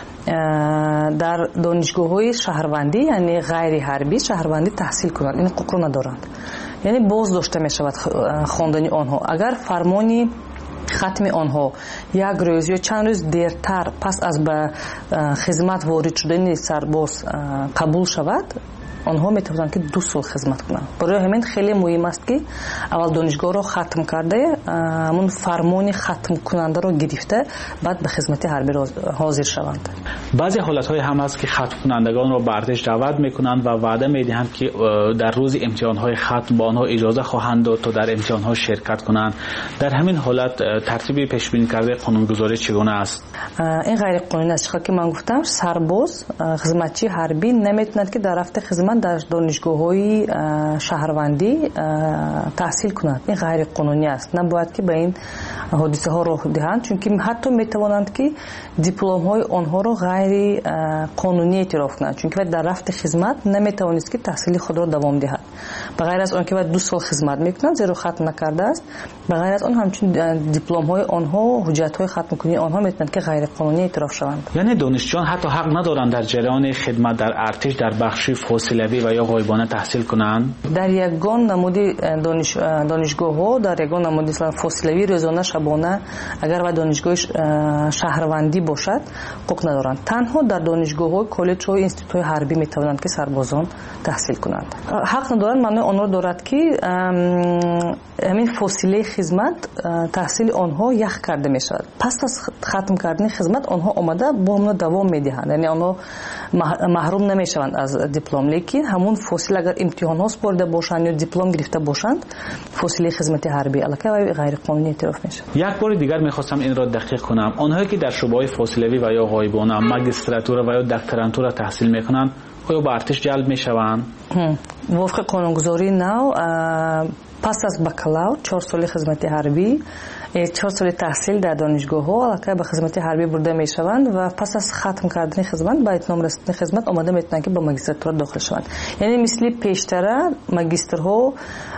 در دانشگاه‌های شهروندی یعنی غیر حربی شهروندی تحصیل کنند. این حقوق را ندارند، یعنی باز داشته می شود خواندن آنها. اگر فرمانی ختم آنها یک روز یا چند روز دیرتر پس از به خدمت وارد شدن سرباز قبول شود، آنها میتونن که 2 سال خدمت کنند. برای همین خیلی مهم است که اول دانشگاه را ختم کرده همون فرمان ختم کننده را گرفته بعد به خدمت حربی حاضر شوند. بعضی حالت‌های هم هست که ختم کنندگان را به ارتش دعوت میکنند و وعده میدهند که در روز امتحان‌های ختم با آنها اجازه خواهند داد تا در امتحان‌ها شرکت کنند. در همین حالت ترتیب پیش بینی کرده قانونگذاری چگونه است؟ این غیر قانونی است. که من گفتم سرباز خدمتچی حربی نمیتواند که در رفت خدمت در دانشگاه‌های شهروندی تحصیل کند. این غیر قانونی است. نباید که به این حادثه ها راه دهند، چون که حتی میتوانند که دیپلم های آنها را غیر قانونی اعتراف کنند، چون که در رفت خدمت نمیتوانست که تحصیل خود را دوام دهد. بغیر از آن که بعد 2 سال خدمت میکنند زیرا ختم نکرده است، بغیر از آن همچنین دیپلم های آنها حجت های ختم کنی آنها میتونند که غیر قانونی اعتراف شوند. یعنی دانشجویان حتی حق ندارند در جریان خدمت در ارتش در بخش فاصله و یا غایبانه تحصیل کنند. در یگان نمودی دانشگاه ها در یگان نمودی فاصله‌ای روزانه شبانه اگر و دانشگاه شهروندی باشد حقوق ندارند. تنها در دانشگاه های کالج های اینستیتوت های حربی میتوانند که سربازان تحصیل کنند. حق ندارند معنی آن را دارد که همین فاصله خدمت تحصیل آنها یخ کرده می شود. پس از ختم کردن خدمت آنها آمده با همون دوام میدهند، یعنی آنها محروم نمی شوند از دیپلم. لیکن همون فاصله اگر امتحان ها سپرده باشند یا دیپلم گرفته باشند فاصله خدمت حربی علاقه و غیر قانونی اعتراف میشه. یک بار دیگر میخواستم این را دقیق کنم. آنهایی که در شعبه‌های فاصله‌ای و یا غایبانه ماجستراتور و یا دکترانتور تحصیل میکنند آیا به ارتش جلب میشوند؟ وفق قانونگذاری نو پس از بکالور 4 سال خدمت حربی 4 سال تحصیل در دانشگاه ها علاقه به خدمت حربی برده می شوند و پس از ختم کردن خدمت به اتمام رسیدن خدمت آماده میتونن که به ماجستراتور داخل شوند. یعنی مثل پیشتر ماجسترها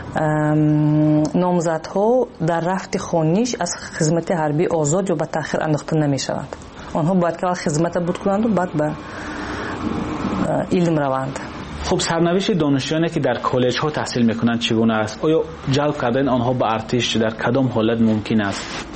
نامزدها در رفت خانیش از خدمت حربی آزاد یا به تأخیر انداخته نمی شوند. آنها باید که خدمت بود کنند و بعد به علم روند. خب سرنوشت دانشجویانی که در کالج ها تحصیل میکنند چگونه است؟ آیا جلب کردن آنها به ارتش در کدام حالت ممکن است؟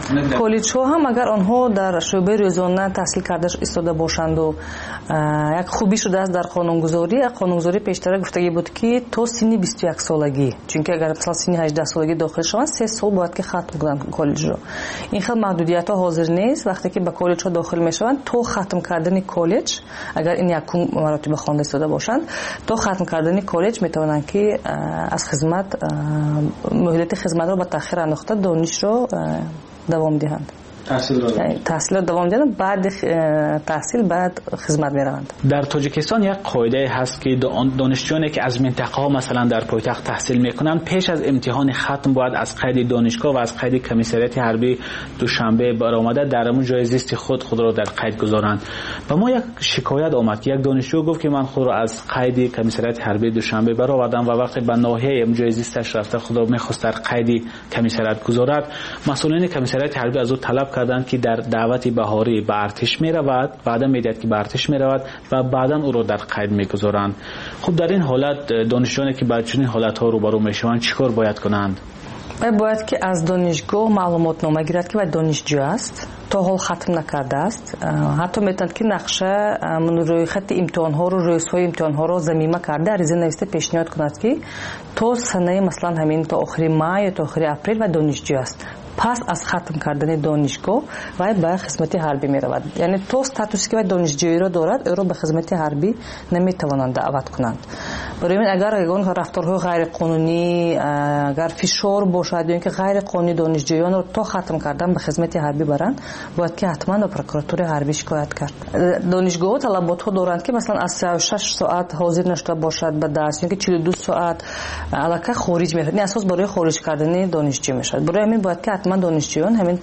کالج‌ها هم اگر آنها در شعبه روزانه تحصیل کرده ایستاده باشند و یک خوبی شده است در قانونگذاری پیشتر گفتگی بود که تا سن 21 سالگی، چون که اگر مثلا سن 18 سالگی داخل شوند 3 سال باید که ختم کنند کالج رو. این خیلی محدودیت ها حاضر نیست. وقتی که به کالج ها داخل میشوند تا ختم کردن کالج، اگر این یک مراتب خوانده ایستاده باشند، تا ختم کردن کالج میتوانند که از خدمت مهلت خدمت رو به تاخیر انداخته دانش رو دوام دهند. تحصیل دوام دادن، بعد تحصیل بعد خدمت میروند. در تاجیکستان یک قاعده هست که دانشجویانی که از منطقه ها مثلا در پایتخت تحصیل میکنند پیش از امتحان ختم باید از قید دانشگاه و از قید کمیسریت حربی دوشنبه برآمده در همون جای زیست خود را در قید گذارند. و ما یک شکایت آمد که یک دانشجو گفت که من خود را از قید کمیسریت حربی دوشنبه برآوردم و وقتی به ناحیه جای زیستش رفته خود را میخواست در قید کمیسریت گذارد، مسئولین کمیسریت حربی از او طلب کردند که در دعوت بهاری به ارتش می رود، بعدا میدهد که به ارتش می رود و بعدا او را در قید میگذارند. خب در این حالت دانشجویانی که با چنین حالت ها روبرو میشوند چیکار باید کنند؟ باید که از دانشگاه معلومات نامه گیرد که باید دانشجو است، تا حال ختم نکرده است. حتی میتوند که نقشه روی خط امتحان ها رو، رویس‌های امتحان ها رو ضمیمه کرده عریضه نوشته پیشنهاد کند که تا سنه مثلا همین تا آخر ماه یا تا آخر اپریل و دانشجو است. پس از ختم کردن دانشگاه و به خدمت حربی می رود. یعنی تو استاتوسی که دانشجویی را دارد او را به خدمت حربی نمی توانند دعوت کنند. برای این اگر رفتارهای غیر قانونی، اگر فشار باشد یا اینکه غیر قانونی دانشجویان را تا ختم کردن به خدمت حربی برند، باید که حتما به پروکراتور حربی شکایت کرد. دانشگاه طلبات ها دارند که مثلا از 36 ساعت حاضر نشده باشد به درس، یا اینکه 42 ساعت علاقه خارج میشود. این اساس برای خارج کردن دانشجو میشود. برای همین باید که من دانشجویان همین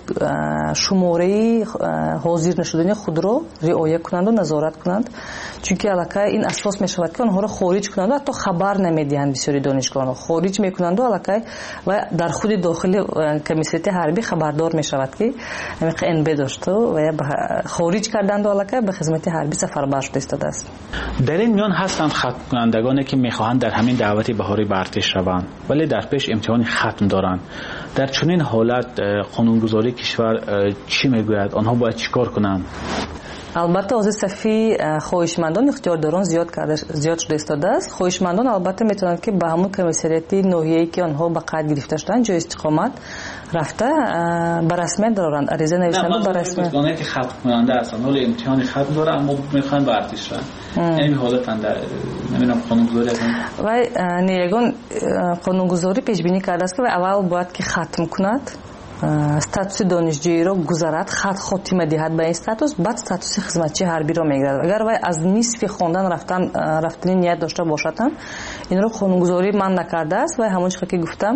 شماره حاضر نشدن خود رو رعایت کنند و نظارت کنند، چون که علاقه این اساس می شود که آنها رو خارج کنند و حتی خبر نمیدهند. بسیاری دانشگاهان رو خارج میکنند و علاقه و در خود داخل کمیسیت حربی خبردار می شود که ان بی داشته و خارج کردند و علاقه به خدمت حربی سفربر شده ایستاده است. در این میان هستند ختم کنندگانی که میخواهند در همین دعوت بهاری به ارتش روند ولی در پیش امتحان ختم دارند. در چنین حالت قانونگذاری کشور چی میگوید؟ آنها باید چیکار کنند؟ البته از صفی خواهشمندان اختیارداران زیاد شده ایستاده است. خواهشمندان البته میتونند که به همون کمیسریت ناحیه‌ای که آنها به قید گرفته شدن جای استقامت رفته به رسمیت دارند، عریضه نویسند به رسمیت. نه که ختم کننده هستند حالا امتحان ختم داره اما میخوان به ارتش رن. یعنی حالت اندر نمیدونم قانونگذاری هستند و نیگان قانونگذاری پیش بینی کرده است که اول باید که ختم کند، استاتوس دانشجویی را گذارد، خاتمه دهد به این استاتوس، بعد استاتوس خدمتچی حربی را میگیرد. اگر وای از نصف خواندن رفتن نیت داشته باشد این رو قانونگذاری من نکرده است و همون چیزی که گفتم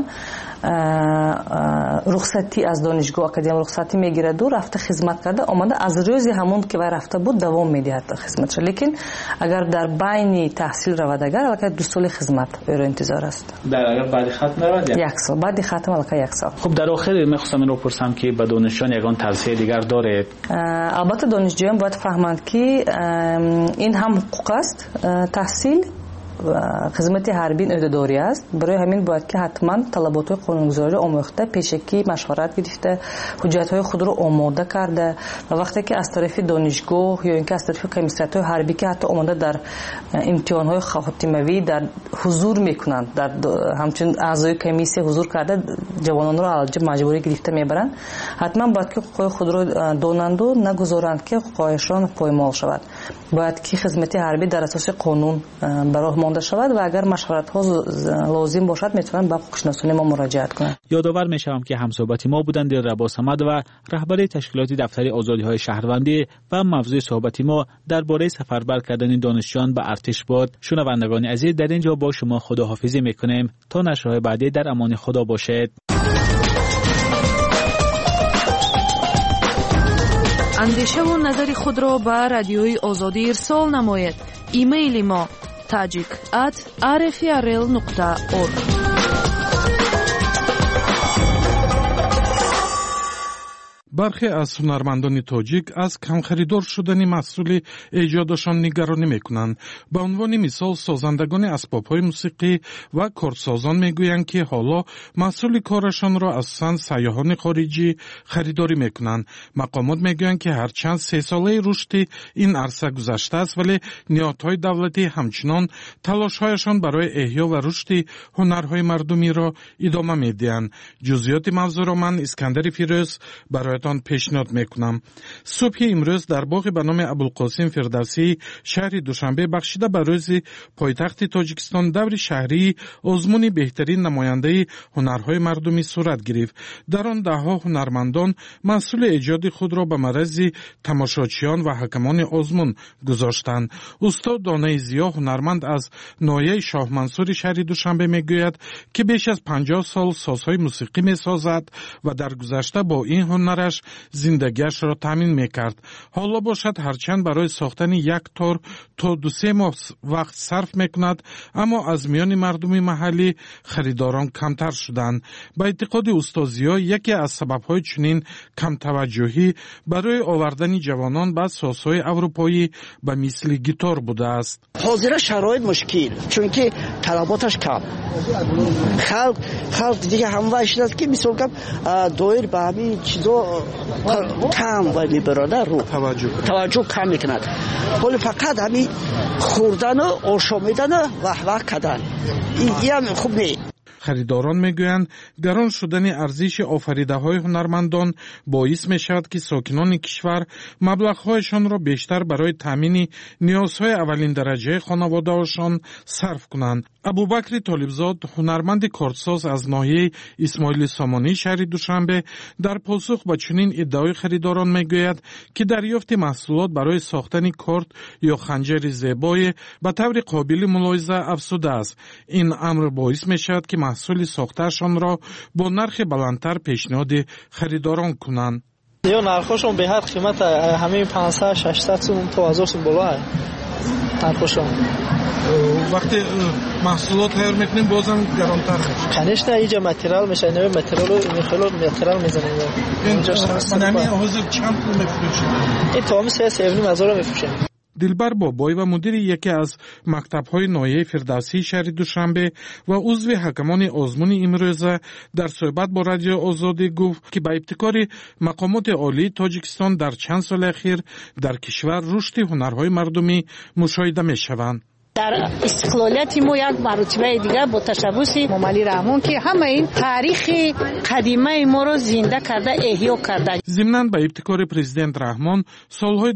رخصتی از دانشگاه اکادمی رخصتی میگیرد و رفته خدمت کرده آمده از روزی همون که وای رفته بود دوام میدهد خدمتش. لیکن اگر در بین تحصیل رود اگر البته 2 سال خدمت او انتظار است. در اگر بعد ختم رود 1 سال بعد ختم البته 1 سال. خب در آخر میخواستم این رو پرسم که به دانشجویان یگان توصیه دیگر دارید؟ البته دانشجویان باید فهمند که این هم حقوق است، تحصیل خدمت حربی عهده‌داری است. برای همین باید که حتما طلبات قانونگذاری آموخته، پیشکی مشورت گرفته، حجت‌های خود رو آماده کرده و وقتی که از طرف دانشگاه یا اینکه از طرف کمیسیت حربی که حتی آماده در امتحان‌های خاتمه‌ای در حضور میکنند، در همچنین اعضای کمیسیه حضور کرده جوانان رو علاج مجبوری گرفته میبرند، حتما باید که حقوق خود رو دانند و نگذارند که حقوقشان پایمال شود. باید که خدمت حربی در اساس قانون برای مانده شود و اگر مشورت ها لازم باشد میتونن به حقوق‌شناسان ما مراجعت کنند. یادآور میشم که همصحبت ما بودند ربا صمد و رهبر تشکیلات دفتر آزادی‌های شهروندی و موضوع صحبت ما درباره سفربر کردن دانشجویان به ارتش بود. شنوندگان عزیز در اینجا با شما خداحافظی میکنیم تا نشرهای بعدی در امان خدا باشید. اندیشه و نظر خود را به رادیوی آزادی ارسال نمایید. ایمیل ما tajik@rfrl.org. برخی از هنرمندان تاجیک از کم خریدار شدن محصول ایجادشان نگرانی میکنند. به عنوان مثال سازندگان اسباب‌های موسیقی و کارسازان میگویند که حالا محصول کارشان را از سیاحان خارجی خریداری میکنند. مقامات میگویند که هرچند 3 ساله رشد این عرصه گذشته است ولی نهادهای دولتی همچنان تلاش‌هایشان برای احیا و رشد هنرهای مردمی را ادامه میدهند. جزئیات موضوع را من اسکندر فیروز برایتان پیشنهاد میکنم. صبح امروز در باغ به نام ابوالقاسم فردوسی شهر دوشنبه بخشیده به روز پایتخت تاجیکستان دور شهری آزمون بهترین نماینده هنرهای مردمی صورت گرفت. در آن دهها هنرمندان محصول ایجاد خود را به معرض تماشاچیان و حکمان آزمون گذاشتند. استاد دانه زیا هنرمند از ناحیه شاه منصور شهر دوشنبه میگوید که بیش از 50 سال سازهای موسیقی میسازد و در گذشته با این هنرش زندگیش را تامین میکرد. حالا باشد هرچند برای ساختن یک تار تا 2-3 ماه وقت صرف میکند، اما از میان مردم محلی خریداران کمتر شدند. به اعتقاد استاد زیا یکی از سبب‌های چنین کم توجهی برای آوردن جوانان به سازهای اروپایی به مثل گیتار بوده است. حاضر شرایط مشکل چون که طلباتش کم. خلق دیگه همه شد که مثلا دایر به همین چیزا کم ولی برادر رو توجه کم میکند. ولی فقط همین خوردن و آشامیدن و وح کردن این هم خوب نیست. خریداران میگویند گران شدن ارزش آفریده های هنرمندان باعث می شود که ساکنان کشور مبلغ‌هایشان را بیشتر برای تامین نیازهای اولین درجه خانواده‌هاشان صرف کنند. ابوبکر طالبزاد هنرمند کارتساز از ناحیه اسماعیل سامانی شهر دوشنبه در پاسخ به چنین ادعای خریداران میگوید که دریافت محصولات برای ساختن کارت یا خنجر زیبای به طور قابل ملاحظه افزوده است. این امر باعث می شود که محصول ساختهشان را با نرخ بلندتر پیشنهاد خریداران کنند. یا نرخشون به هر قیمت همین 500-600 سوم تا 1000 سوم بالا نرخشون. وقتی محصولات تیار میکنیم بازم گرانتر میشه. کنش نه اینجا متریال میشه، نه متریال رو میخواد متریال میزنیم. اینجا نمی حاضر چند پول میفروشید؟ این تمام 3,500 میفروشیم. دلبر بابای و مدیر یکی از مکتب‌های ناحیه فردوسی شهر دوشنبه و عضو حکمان آزمون امروزه در صحبت با رادیو آزادی گفت که با ابتکار مقامات عالی تاجیکستان در چند سال اخیر در کشور رشد هنرهای مردمی مشاهده می‌شوند. در استقلالیت ما یک مرتبه دیگر با تشبث مملی رحمان که همه این تاریخ قدیمه ما رو زنده کرده، احیا کرده. ضمناً به ابتکار پرزیدنت رحمان سالهای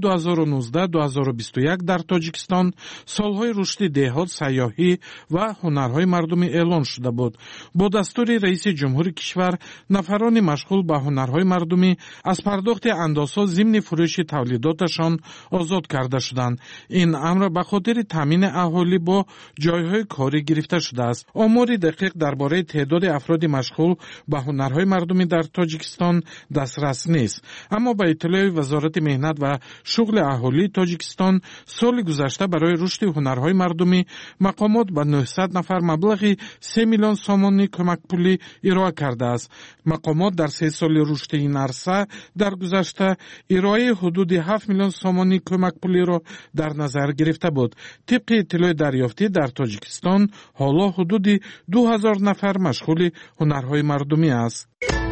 2019-2021 در تاجیکستان سالهای رشد دهات، سیاحی و هنرهای مردمی اعلان شده بود. با دستور رئیس جمهور کشور نفران مشغول به هنرهای مردمی از پرداخت اندازها ضمن فروش تولیداتشان آزاد کرده شدند. این امر به خاطر تامین اهالی با جایهای کاری گرفته شده است. آمار دقیق درباره تعداد افراد مشغول به هنرهای مردمی در تاجیکستان دسترس نیست، اما با اطلاع وزارت مهنت و شغل اهالی تاجیکستان سال گذشته برای رشد هنرهای مردمی مقامات به 900 نفر مبلغ 3 میلیون سومانی کمک پولی ارائه کرده است. مقامات در 3 سال رشد این عرصه در گذشته ارائه حدود 7 میلیون سومانی کمک پولی را در نظر گرفته بود. طبق اطلاع دریافتی در تاجیکستان حالا حدود 2000 نفر مشغول هنرهای مردمی است.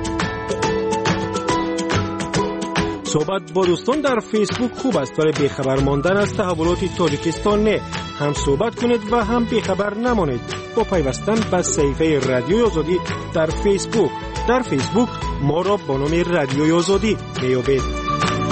صحبت با دوستان در فیسبوک خوب است ولی بیخبر ماندن از تحولات تاجیکستان نه. هم صحبت کنید و هم بیخبر نمانید با پیوستن به صفحه رادیوی آزادی در فیسبوک. در فیسبوک ما را با نام رادیوی آزادی میابید.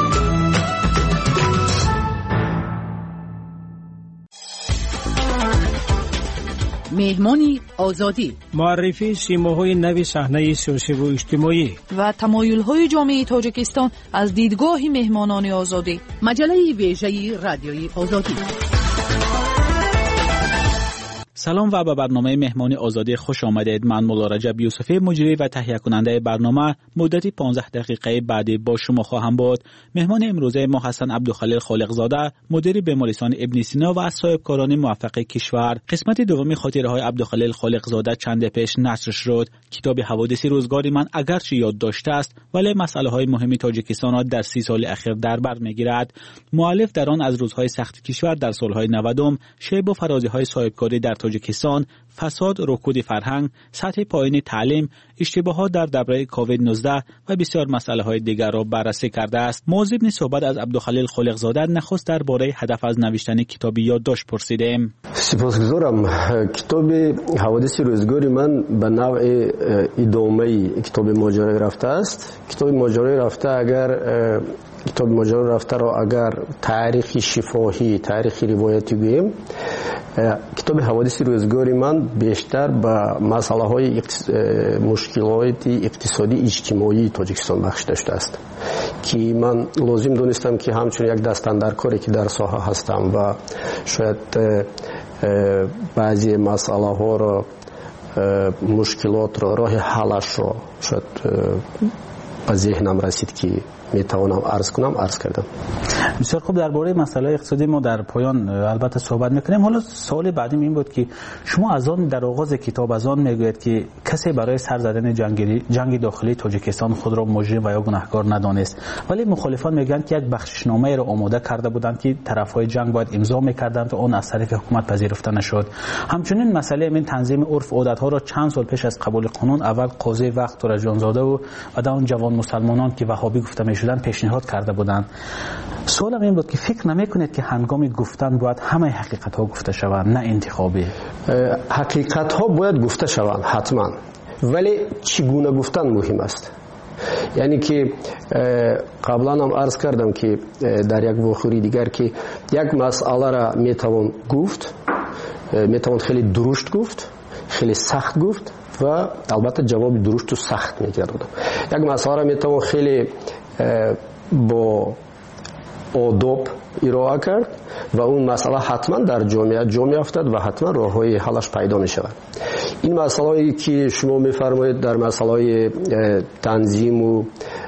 مهمانی آزادی، معرفی سیماهای نوی صحنه سیاسی و اجتماعی و تمایل‌های جامعه تاجیکستان از دیدگاه مهمانان آزادی. مجله ویژه رادیوی آزادی. سلام و به برنامه مهمانی آزادی خوش آمدید. من مولا رجب یوسفی مجری و تهیه کننده برنامه مدتی 15 دقیقه بعدی با شما خواهم بود. مهمان امروزه ما حسن عبدالخلیل خالقزاده، مدیر بیمارستان ابن سینا و از صاحبکاران موفق کشور. قسمت دومی خاطره های عبدالخلیل خالقزاده چند پیش نشر شد. کتاب حوادث روزگار من اگرچه یاد داشته است ولی مسئله های مهم تاجیکستان را در 30 سال اخیر در بر میگیرد. مؤلف در آن از روزهای سخت کشور در سالهای 90، شیب و فرازی های صاحبکاری در تاجیکستان، فساد، رکود فرهنگ، سطح پایین تعلیم، اشتباهات در دوره کووید 19 و بسیار مسائل های دیگر را بررسی کرده است. موضوع صحبت از عبدالخلیل خالقزاده نخست درباره هدف از نوشتن کتاب یادداشت پرسیدیم. سپاسگزارم. کتاب حوادث روزگار من به نوع ادامه کتاب ماجرای رفته است. کتاب ماجرای رفته را اگر تاریخ شفاهی، تاریخ روایتی گوییم، کتاب حوادث روزگار من بیشتر به مسئله های مشکلات اقتصادی اجتماعی تاجیکستان بخش داشته است که من لازم دونستم که همچون یک دستاندرکاری که در ساحه هستم و شاید بعضی مسئله ها را، مشکلات را، راه حلش را شاید به ذهنم رسید که میتوانم عرض کردم. بسیار خوب. درباره مسئله اقتصادی ما در پایان البته صحبت میکنیم. حالا سوال بعدی این بود که شما از آن در آغاز کتاب از آن میگوید که کسی برای سر زدن جنگ داخلی تاجیکستان خود را مجرم و یا گناهکار ندانست، ولی مخالفان میگن که یک بخشنامه را آماده کرده بودند که طرفهای جنگ باید امضا میکردند و آن از طرف حکومت پذیرفته نشد. همچنین مسئله این تنظیم عرف و عادت ها را چند سال پیش از قبول قانون اول قاضی وقت تورجانزاده و بعد اون جوان مسلمانان که وهابی گفته شدن پیشنهاد کرده بودند. سوالم این بود که فکر نمیکنید که هنگام گفتن باید همه حقیقت ها گفته شوند، نه انتخابی؟ حقیقت ها باید گفته شوند حتما، ولی چگونه گفتن مهم است. یعنی که قبلا هم عرض کردم که در یک واقعه دیگر که یک مسئله را میتوان گفت، میتوان خیلی درشت گفت، خیلی سخت گفت و البته جواب درشت و سخت میگردم. یک مسئله را میتوان خیلی با آداب ارائه کرد و اون مسئله حتما در جامعه افتاد و حتما راههای حلش پیدا می شود. این مسئله که شما میفرمایید در مسئله تنظیم و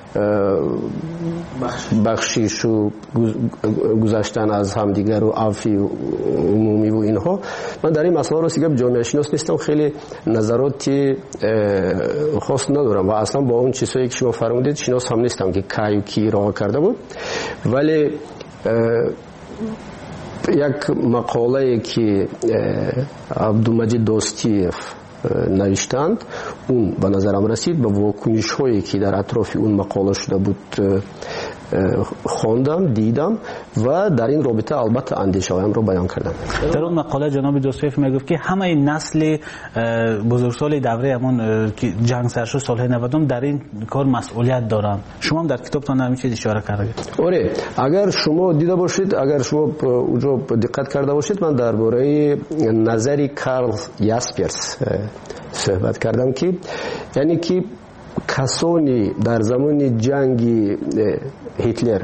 بخشش و گذشتن از همدیگر و عفی و عمومی و اینها، من در این مسئله را سیگه جامعه شناس نیستم، خیلی نظراتی خاص ندارم و اصلا با اون چیزهایی که شما فرمودید شناس هم نیستم که کی و کی راه کرده بود. ولی یک مقاله که عبدالمجید دوستیف نوشتند اون به نظرم رسید، به واکنش هایی که در اطراف اون مقاله شده بود خواندم، دیدم و در این رابطه البته اندیشه هایم رو بیان کردم. در اون مقاله جناب دوستیف میگفت که همه نسل بزرگسال دوره همون که جنگ سر شد سالهای 90 در این کار مسئولیت دارن. شما هم در کتابتون همین چیز اشاره کردید. آره، اگر شما دیده باشید، اگر شما اونجا دقت کرده باشید، من درباره نظری کارل یاسپرس صحبت کردم که یعنی که کسانی در زمان جنگ هیتلر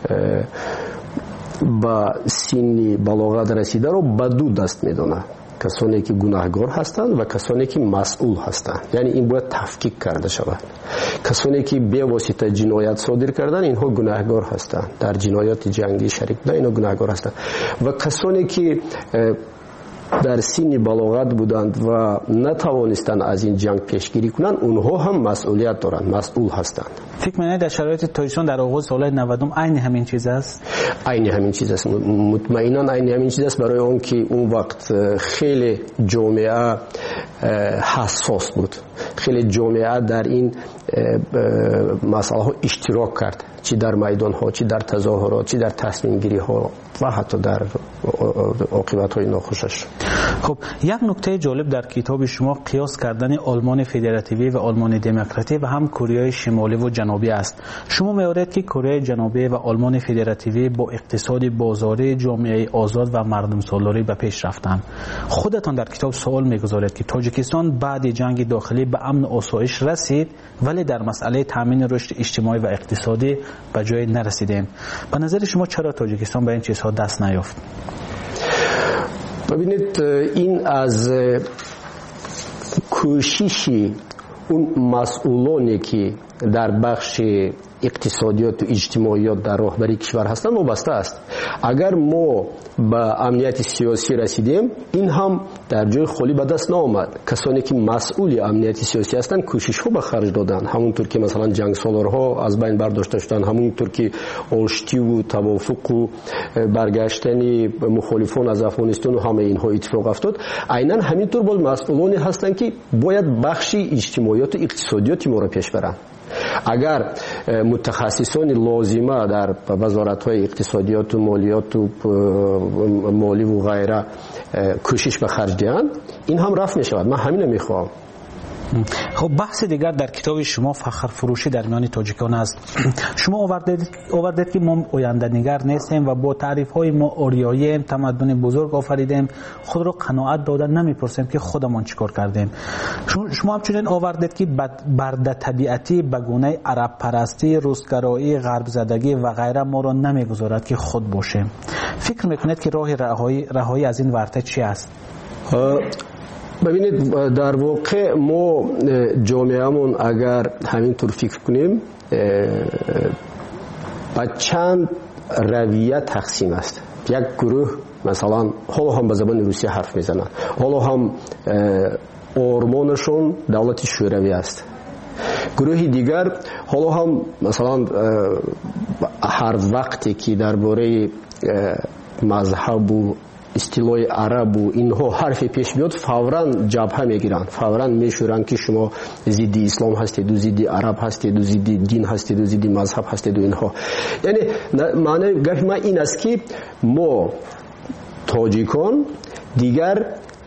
با سن بلاغت رسیده رو به دو دست میدونه، کسانی که گناهکار هستند و کسانی که مسئول هستند. یعنی این باید تفکیک کرده شود. کسانی که به واسطه جنایت صادر کردن اینها گناهکار هستند، در جنایات جنگی شریک بودن اینها گناهکار هستند و کسانی که در سن بلاغت بودند و نتوانستند از این جنگ پیشگیری کنند اونها هم مسئولیت دارند، مسئول هستند. فکر می‌کنید در شرایط تاجیکستان در آغاز سال 90 عین همین چیز است؟ عین همین چیز است، مطمئنا عین همین چیز است، برای اون که اون وقت خیلی جامعه حساس بود، خیلی جامعه در این مسئله ها اشتراک کرد، چی در میدان ها، چی در تظاهرات، چی در تصمیم گیری ها و حتی در عاقبت های ناخوشش. خب یک نکته جالب در کتاب شما قیاس کردن آلمان فدراتیوی و آلمان دموکراتی و هم کره شمالی و جنوبی است. شما می‌آورید که کره جنوبی و آلمان فدراتیوی با اقتصاد بازاری، جامعه آزاد و مردم سالاری به پیش رفتند. خودتان در کتاب سوال می‌گذارید که تاجیکستان بعد جنگ داخلی به امن و آسایش رسید ولی در مسئله تامین رشد اجتماعی و اقتصادی به جای نرسیدیم. به نظر شما چرا تاجیکستان به این چیزها دست نیافت؟ ببینید این از کوششی اون مسئولانی که در بخش اقتصادیات و اجتماعیات در راهبری کشور هستند وابسته است. اگر ما به امنیت سیاسی رسیدیم این هم در جای خالی به دست نآمد. کسانی که مسئول امنیت سیاسی هستند کوشش ها به خرج دادن، همونطور که مثلا جنگ سالارها از بین برداشته شدند، همونطور که آشتی و توافق و برگشتن مخالفان از افغانستان و همه اینها اتفاق افتاد. عیناً همینطور باز مسئولانی هستند که باید بخش اجتماعیات و اقتصادیات ما را پیش برند. اگر متخصصان لازمه در وزارت‌های اقتصادیات و مالیات و مالی و غیره کوشش به خرج دهند این هم رفع می‌شود. من همین رو می‌خواهم. خب بحث دیگر در کتاب شما فخر فروشی در میان تاجیکان است. شما آوردید که ما آینده نگر نیستیم و با تعریف های ما اوریاییم، تمدن بزرگ آفریدیم، خود رو قناعت دادن نمیپرسیم که خودمان چیکار کردیم. شما همچنین آوردید که برده طبیعتی به گونه عرب پرستی، روسگرایی، غرب زدگی و غیره ما را نمیگذارد که خود باشیم. فکر میکنید که راه رهایی از این ورطه چی است؟ ببینید در واقع ما جامعهمون اگر همینطور فکر کنیم با چند رویه تقسیم است. یک گروه مثلا حالا هم به زبان روسیه حرف میزنن، حالا هم آرمانشون دولت شوروی است. گروه دیگر حالا هم مثلا هر وقتی که درباره مذهب و استیلای عرب و اینها حرفی پیش بیاد فوراً جبهه میگیرن، فوراً میشورن که شما ضد اسلام هستید و ضد عرب هستید و ضد دین هستید و ضد مذهب هستید و اینها. یعنی معنی گفت ما این است که ما تاجیکان دیگر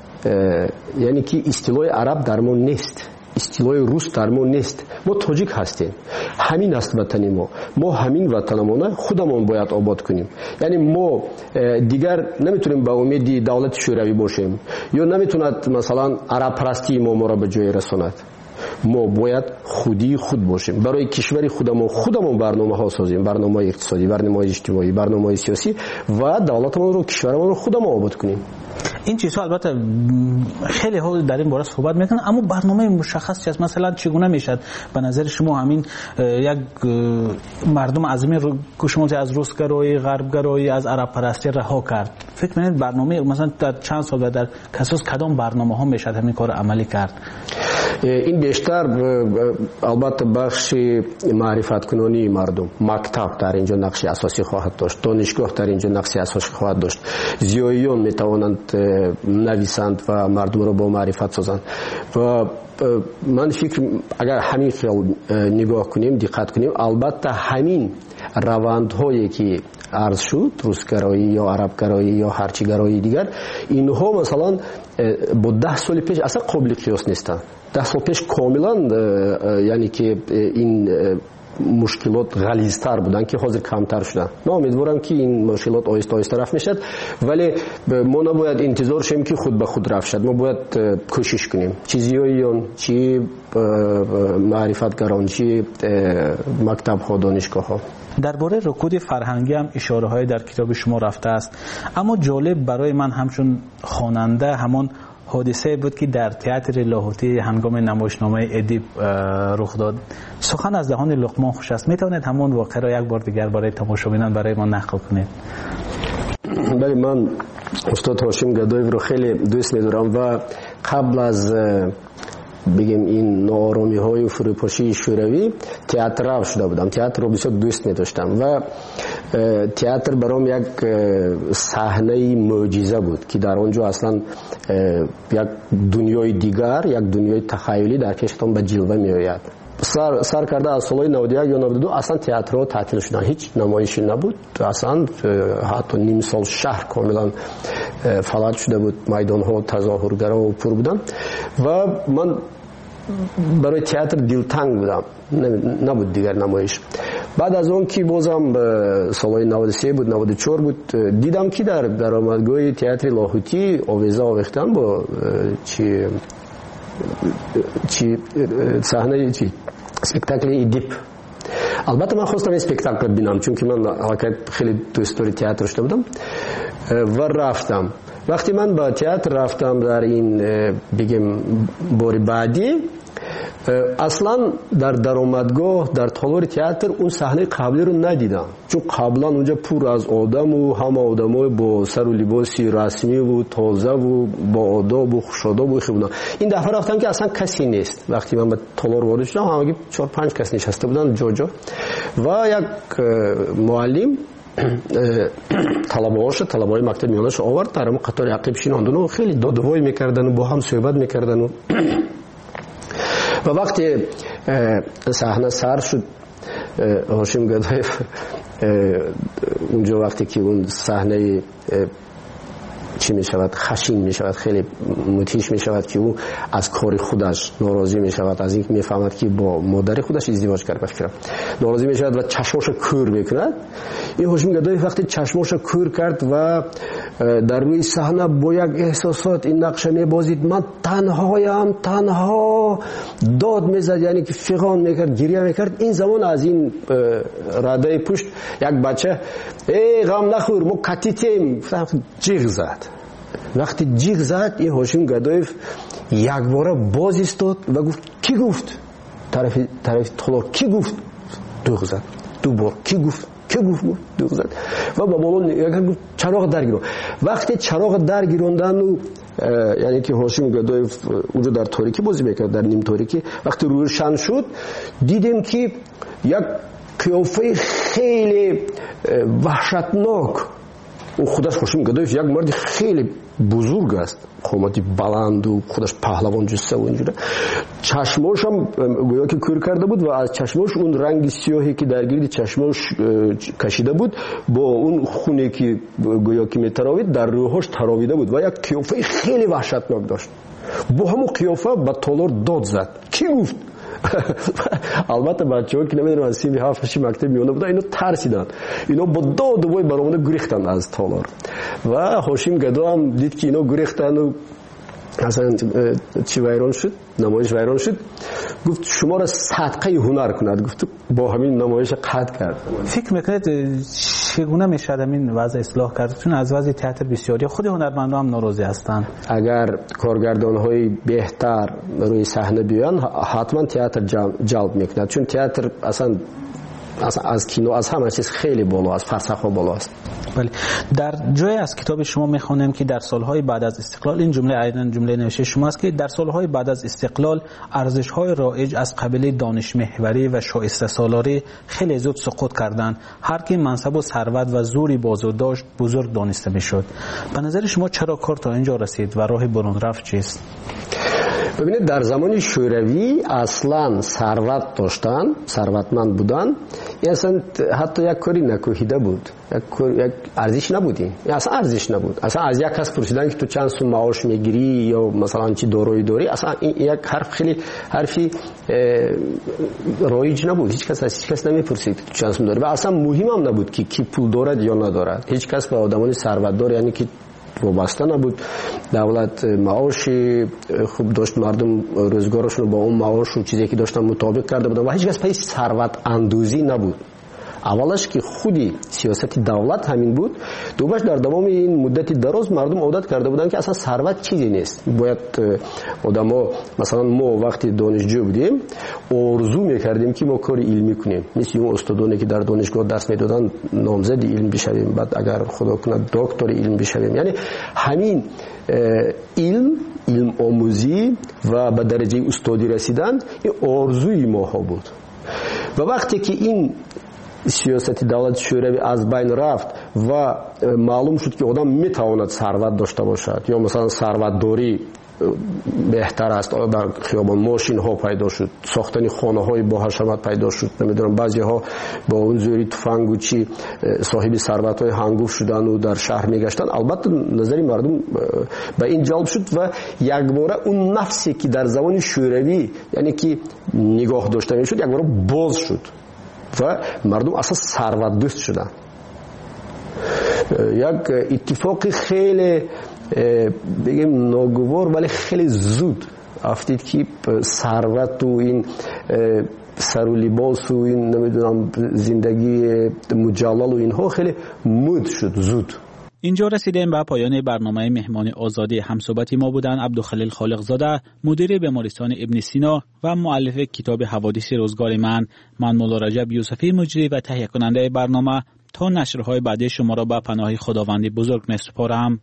یعنی که استیلای عرب در ما نیست، استیلای روس در ما نیست. ما تاجیک هستیم، همین است وطن ما همین وطنمونه خودمون باید آباد کنیم. یعنی ما دیگر نمیتونیم به امید دولت شوروی باشیم یا نمیتوند مثلا عرب پرستی ما را به جای رساند. ما باید خود باشیم، برای کشور خودمون برنامه ها سازیم، برنامه اقتصادی، برنامه اجتماعی، برنامه سیاسی و دولتمون رو کشورمون رو خودمون آباد کنیم. این چیزها البته خیلی ها در این باره صحبت میکنن، اما برنامه مشخص چیست؟ مثلا چگونه میشد به نظر شما همین یک مردم عظیمی رو که شما از روسگرایی، غربگرایی، از عرب پرستی رها کرد، فکر میکنید برنامه مثلا در چند سال و در کدام برنامه ها میشد همین کار عملی کرد؟ این بیشتر البته بخش معرفت کنانی مردم، مکتب در اینجا نقش اساسی خواهد داشت، دانشگاه در اینجا نقش اساسی خواهد داشت. زیاییان میتوانند نویسند و مردم را با معرفت سازند و من فکر اگر همین خیال نگاه کنیم، دقت کنیم، البته همین روندهایی که عرض شد، روسگرایی یا عربگرایی یا هرچیگرایی دیگر، اینها مثلا با 10 سال پیش اصلا قابل قیاس نیستند. 10 سال پیش کاملا یعنی که این مشکلات غلیظتر بودن که حاضر کمتر شدن. من امیدوارم که این مشکلات آهسته آهسته رفع میشد، ولی ما نباید انتظار شیم که خود به خود رفع شد. ما باید کوشش کنیم، چیزیاییان، چی معرفتگران، چی مکتب ها، دانشگاه ها. درباره رکود فرهنگی هم اشاره های در کتاب شما رفته است، اما جالب برای من همچون خواننده همان حادثه بود که در تئاتر لاهوتی هنگام نمایشنامه ادیب رخ داد. سخن از دهان لقمان خوش است. میتوانید همون واقعه را یک بار دیگر برای تماشاچیان برای ما نقل کنید؟ بله، من استاد هاشم گدایو رو خیلی دوست می‌دارم و قبل از بگیم این ناآرامی های و فروپاشی شوروی تئاتر را شده بودم. تئاتر رو بسیار دوست می داشتم و تئاتر برام یک صحنه معجزه بود که در آنجا اصلا یک دنیای دیگر، یک دنیای تخیلی در کشتم به جلوه می آید. سر کرده از سالهای 91 یا 92 اصلا تئاترها تعطیل شدن، هیچ نمایشی نبود، اصلا حتی نیم سال شهر کاملا فلج شده بود، میدانها تظاهرگرا و پر بودن و من برای تئاتر دلتنگ بودم، نبود دیگر نمایش. بعد از اون که بازم سالهای 93 بود 94 بود دیدم که در درآمدگاه تئاتر لاهوتی آویزه آویختن با چی صحنه اسپکتاکل ادیپ. البته من خواستم اسپکتاکل ببینم چون که من حقیقت خیلی دوست داری تئاتر شده بودم و رفتم. وقتی من با تئاتر رفتم در این بگیم بار بعدی، اصلا در درآمدگاه در تالار تئاتر اون صحنه قبلی رو ندیدم، چون قبلا اونجا پر از آدم و همه آدمای با سر و لباسی رسمی و تازه و با آداب و خوش‌آداب و خوب. این دفعه رفتم که اصلا کسی نیست. وقتی من به تالار وارد شدم همگی 4-5 کس نشسته بودن جا و یک معلم طلبه‌های مکتب میانش آورد، در قطار عقب شیناندن و خیلی دادوایی میکردن و با هم صحبت میکردن و وقتی صحنه سر شد هاشم گدایف اونجا وقتی که اون صحنه چی می شود خشین می شود، خیلی متیش می شود که او از کار خودش ناراضی می شود، از اینکه می فهمد که با مادر خودش ازدواج کرده بفکرم ناراضی می شود و چشماش کور میکند. این هاشم گدایف وقتی چشماش کور کرد و در روی صحنه با یک احساسات این نقشه می بازید، من تنهایم، تنها داد میزد، یعنی که فغان میکرد، گریه میکرد. این زمان از این رده پشت یک بچه ای غم نخور ما کتیتیم جیغ زد. وقتی جیغ زد این هاشم گدایف یک بار باز ایستاد و گفت کی گفت؟ طرف تالار کی گفت؟ دوغ زد. دو بار کی گفت؟ دوغ زد و با بالا نگاه گفت چراغ درگیرون. وقتی چراغ درگیروندن و یعنی که هاشم گدایف اونجا در تاریکی بازی میکرد، در نیم تاریکی، وقتی روشن شد دیدیم که یک قیافه خیلی وحشتناک، او خودش هاشم گدایف یک مرد خیلی بزرگ است، قامتی بلند و خودش پهلوان جسه و اینجوره، چشماش هم گویا که کور کرده بود و از چشماش اون رنگ سیاهی که در گرد چشماش کشیده بود با اون خونی که گویا که میتراوید در روحش تراویده بود و یک قیافه خیلی وحشتناک داشت. با همون قیافه به تالار داد زد کی گفت؟ البته بچه‌ها که نمیدونن از 37 مکتب میونه بودن اینو ترسیدن، اینا با داد و وای برامون گریختن از تالار و هاشم گدا هم دید که اینا گریختن و اصلا چی ویران شد، نمایش ویران شد، گفت شما را صدقه هنر کند. گفت با همین نمایش قطع کرد. فکر میکنید چگونه میشه همین وضع اصلاح کرد؟ چون از وضع تئاتر بسیاری خود هنرمندان هم ناراضی هستند. اگر کارگردان‌های بهتر روی صحنه بیان حتما تئاتر جلب میکند، چون تئاتر اصلا از کینو از همه چیز خیلی بالا است، فرسخ‌ها بالا است. بله. در جای از کتاب شما میخوانم که در سالهای بعد از استقلال، این جمله عیناً جمله نوشته شما است که در سالهای بعد از استقلال ارزش‌های رایج از قبیل دانش محوری و شایسته سالاری خیلی زود سقوط کردند. هر کی منصب و ثروت و زوری بازو داشت بزرگ دانسته میشد. به نظر شما چرا کار تا اینجا رسید و راه برون رفت چیست؟ ببینید در زمان شوروی اصلا ثروت داشتن، ثروتمند بودن، این اصلا حتی یک کاری نکوهیده بود، یک ارزش نبودی، اصلا ارزش نبود. اصلا از یک کس پرسیدن که تو چند سوم معاش میگیری یا مثلا چی دارایی داری، اصلا این یک حرف خیلی حرفی رایج نبود. هیچ کس از هیچ کس نمیپرسید تو چند سوم داری و اصلا مهم هم نبود که کی پول دارد یا ندارد. هیچ کس به آدمان ثروتدار یعنی که وابسته نبود. دولت معاش خوب داشت، مردم روزگارشون رو با اون معاش و چیزی که داشتن مطابق کرده بودن و هیچ کس پای ثروت اندوزی نبود. اولش که خودی سیاست دولت همین بود، دومش در تمام این مدت دراز مردم عادت کرده بودن که اصلا ثروت چیزی نیست. باید آدما مثلا ما وقتی دانشجو بودیم آرزو میکردیم که ما کار علمی کنیم، مثل اون استادانی که در دانشگاه درس میدادن نامزد علم بشویم، بعد اگر خدا کنه دکتر علم بشویم. یعنی همین علم آموزی و به درجه استادی رسیدن این آرزوی ما ها بود. و وقتی که این سیاست دولت شوروی از بین رفت و معلوم شد که آدم میتواند ثروت داشته باشد یا مثلا ثروت داری بهتر است، در خیابان ماشین ها پیدا شد، ساختن خانه های با حشمت پیدا شد، نمیدونم بعضی ها با اون زوری تفنگ و چی صاحب ثروت های هنگفت شدن و در شهر میگشتن. البته نظری مردم به این جلب شد و یک باره اون نفسی که در زمان شوروی یعنی که نگاه داشته میشد یک باره باز شد و مردم اصلا ثروت دوست شدن. یک اتفاقی خیلی بگیم ناگوار ولی خیلی زود افتید که ثروت و این سر و لباس و این نمیدونم زندگی مجلل و اینها خیلی مد شد زود. اینجا رسیدیم به پایان برنامه مهمان آزادی. همصحبت ما بودن عبدالخلیل خالقزاده، مدیر بیمارستان ابن سینا و مؤلف کتاب حوادث روزگار من مولا رجب یوسفی مجری و تهیه کننده برنامه. تا نشرهای بعدی شما را به پناه خداوند بزرگ می‌سپارم.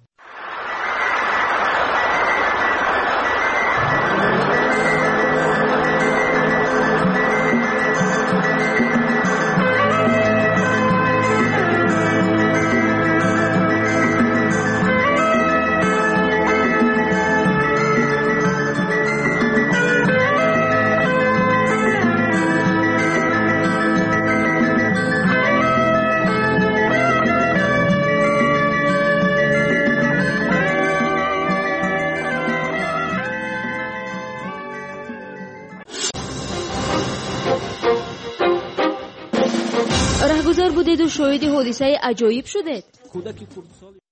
رهگذر بودید و شاهد حادثه عجایب شدید.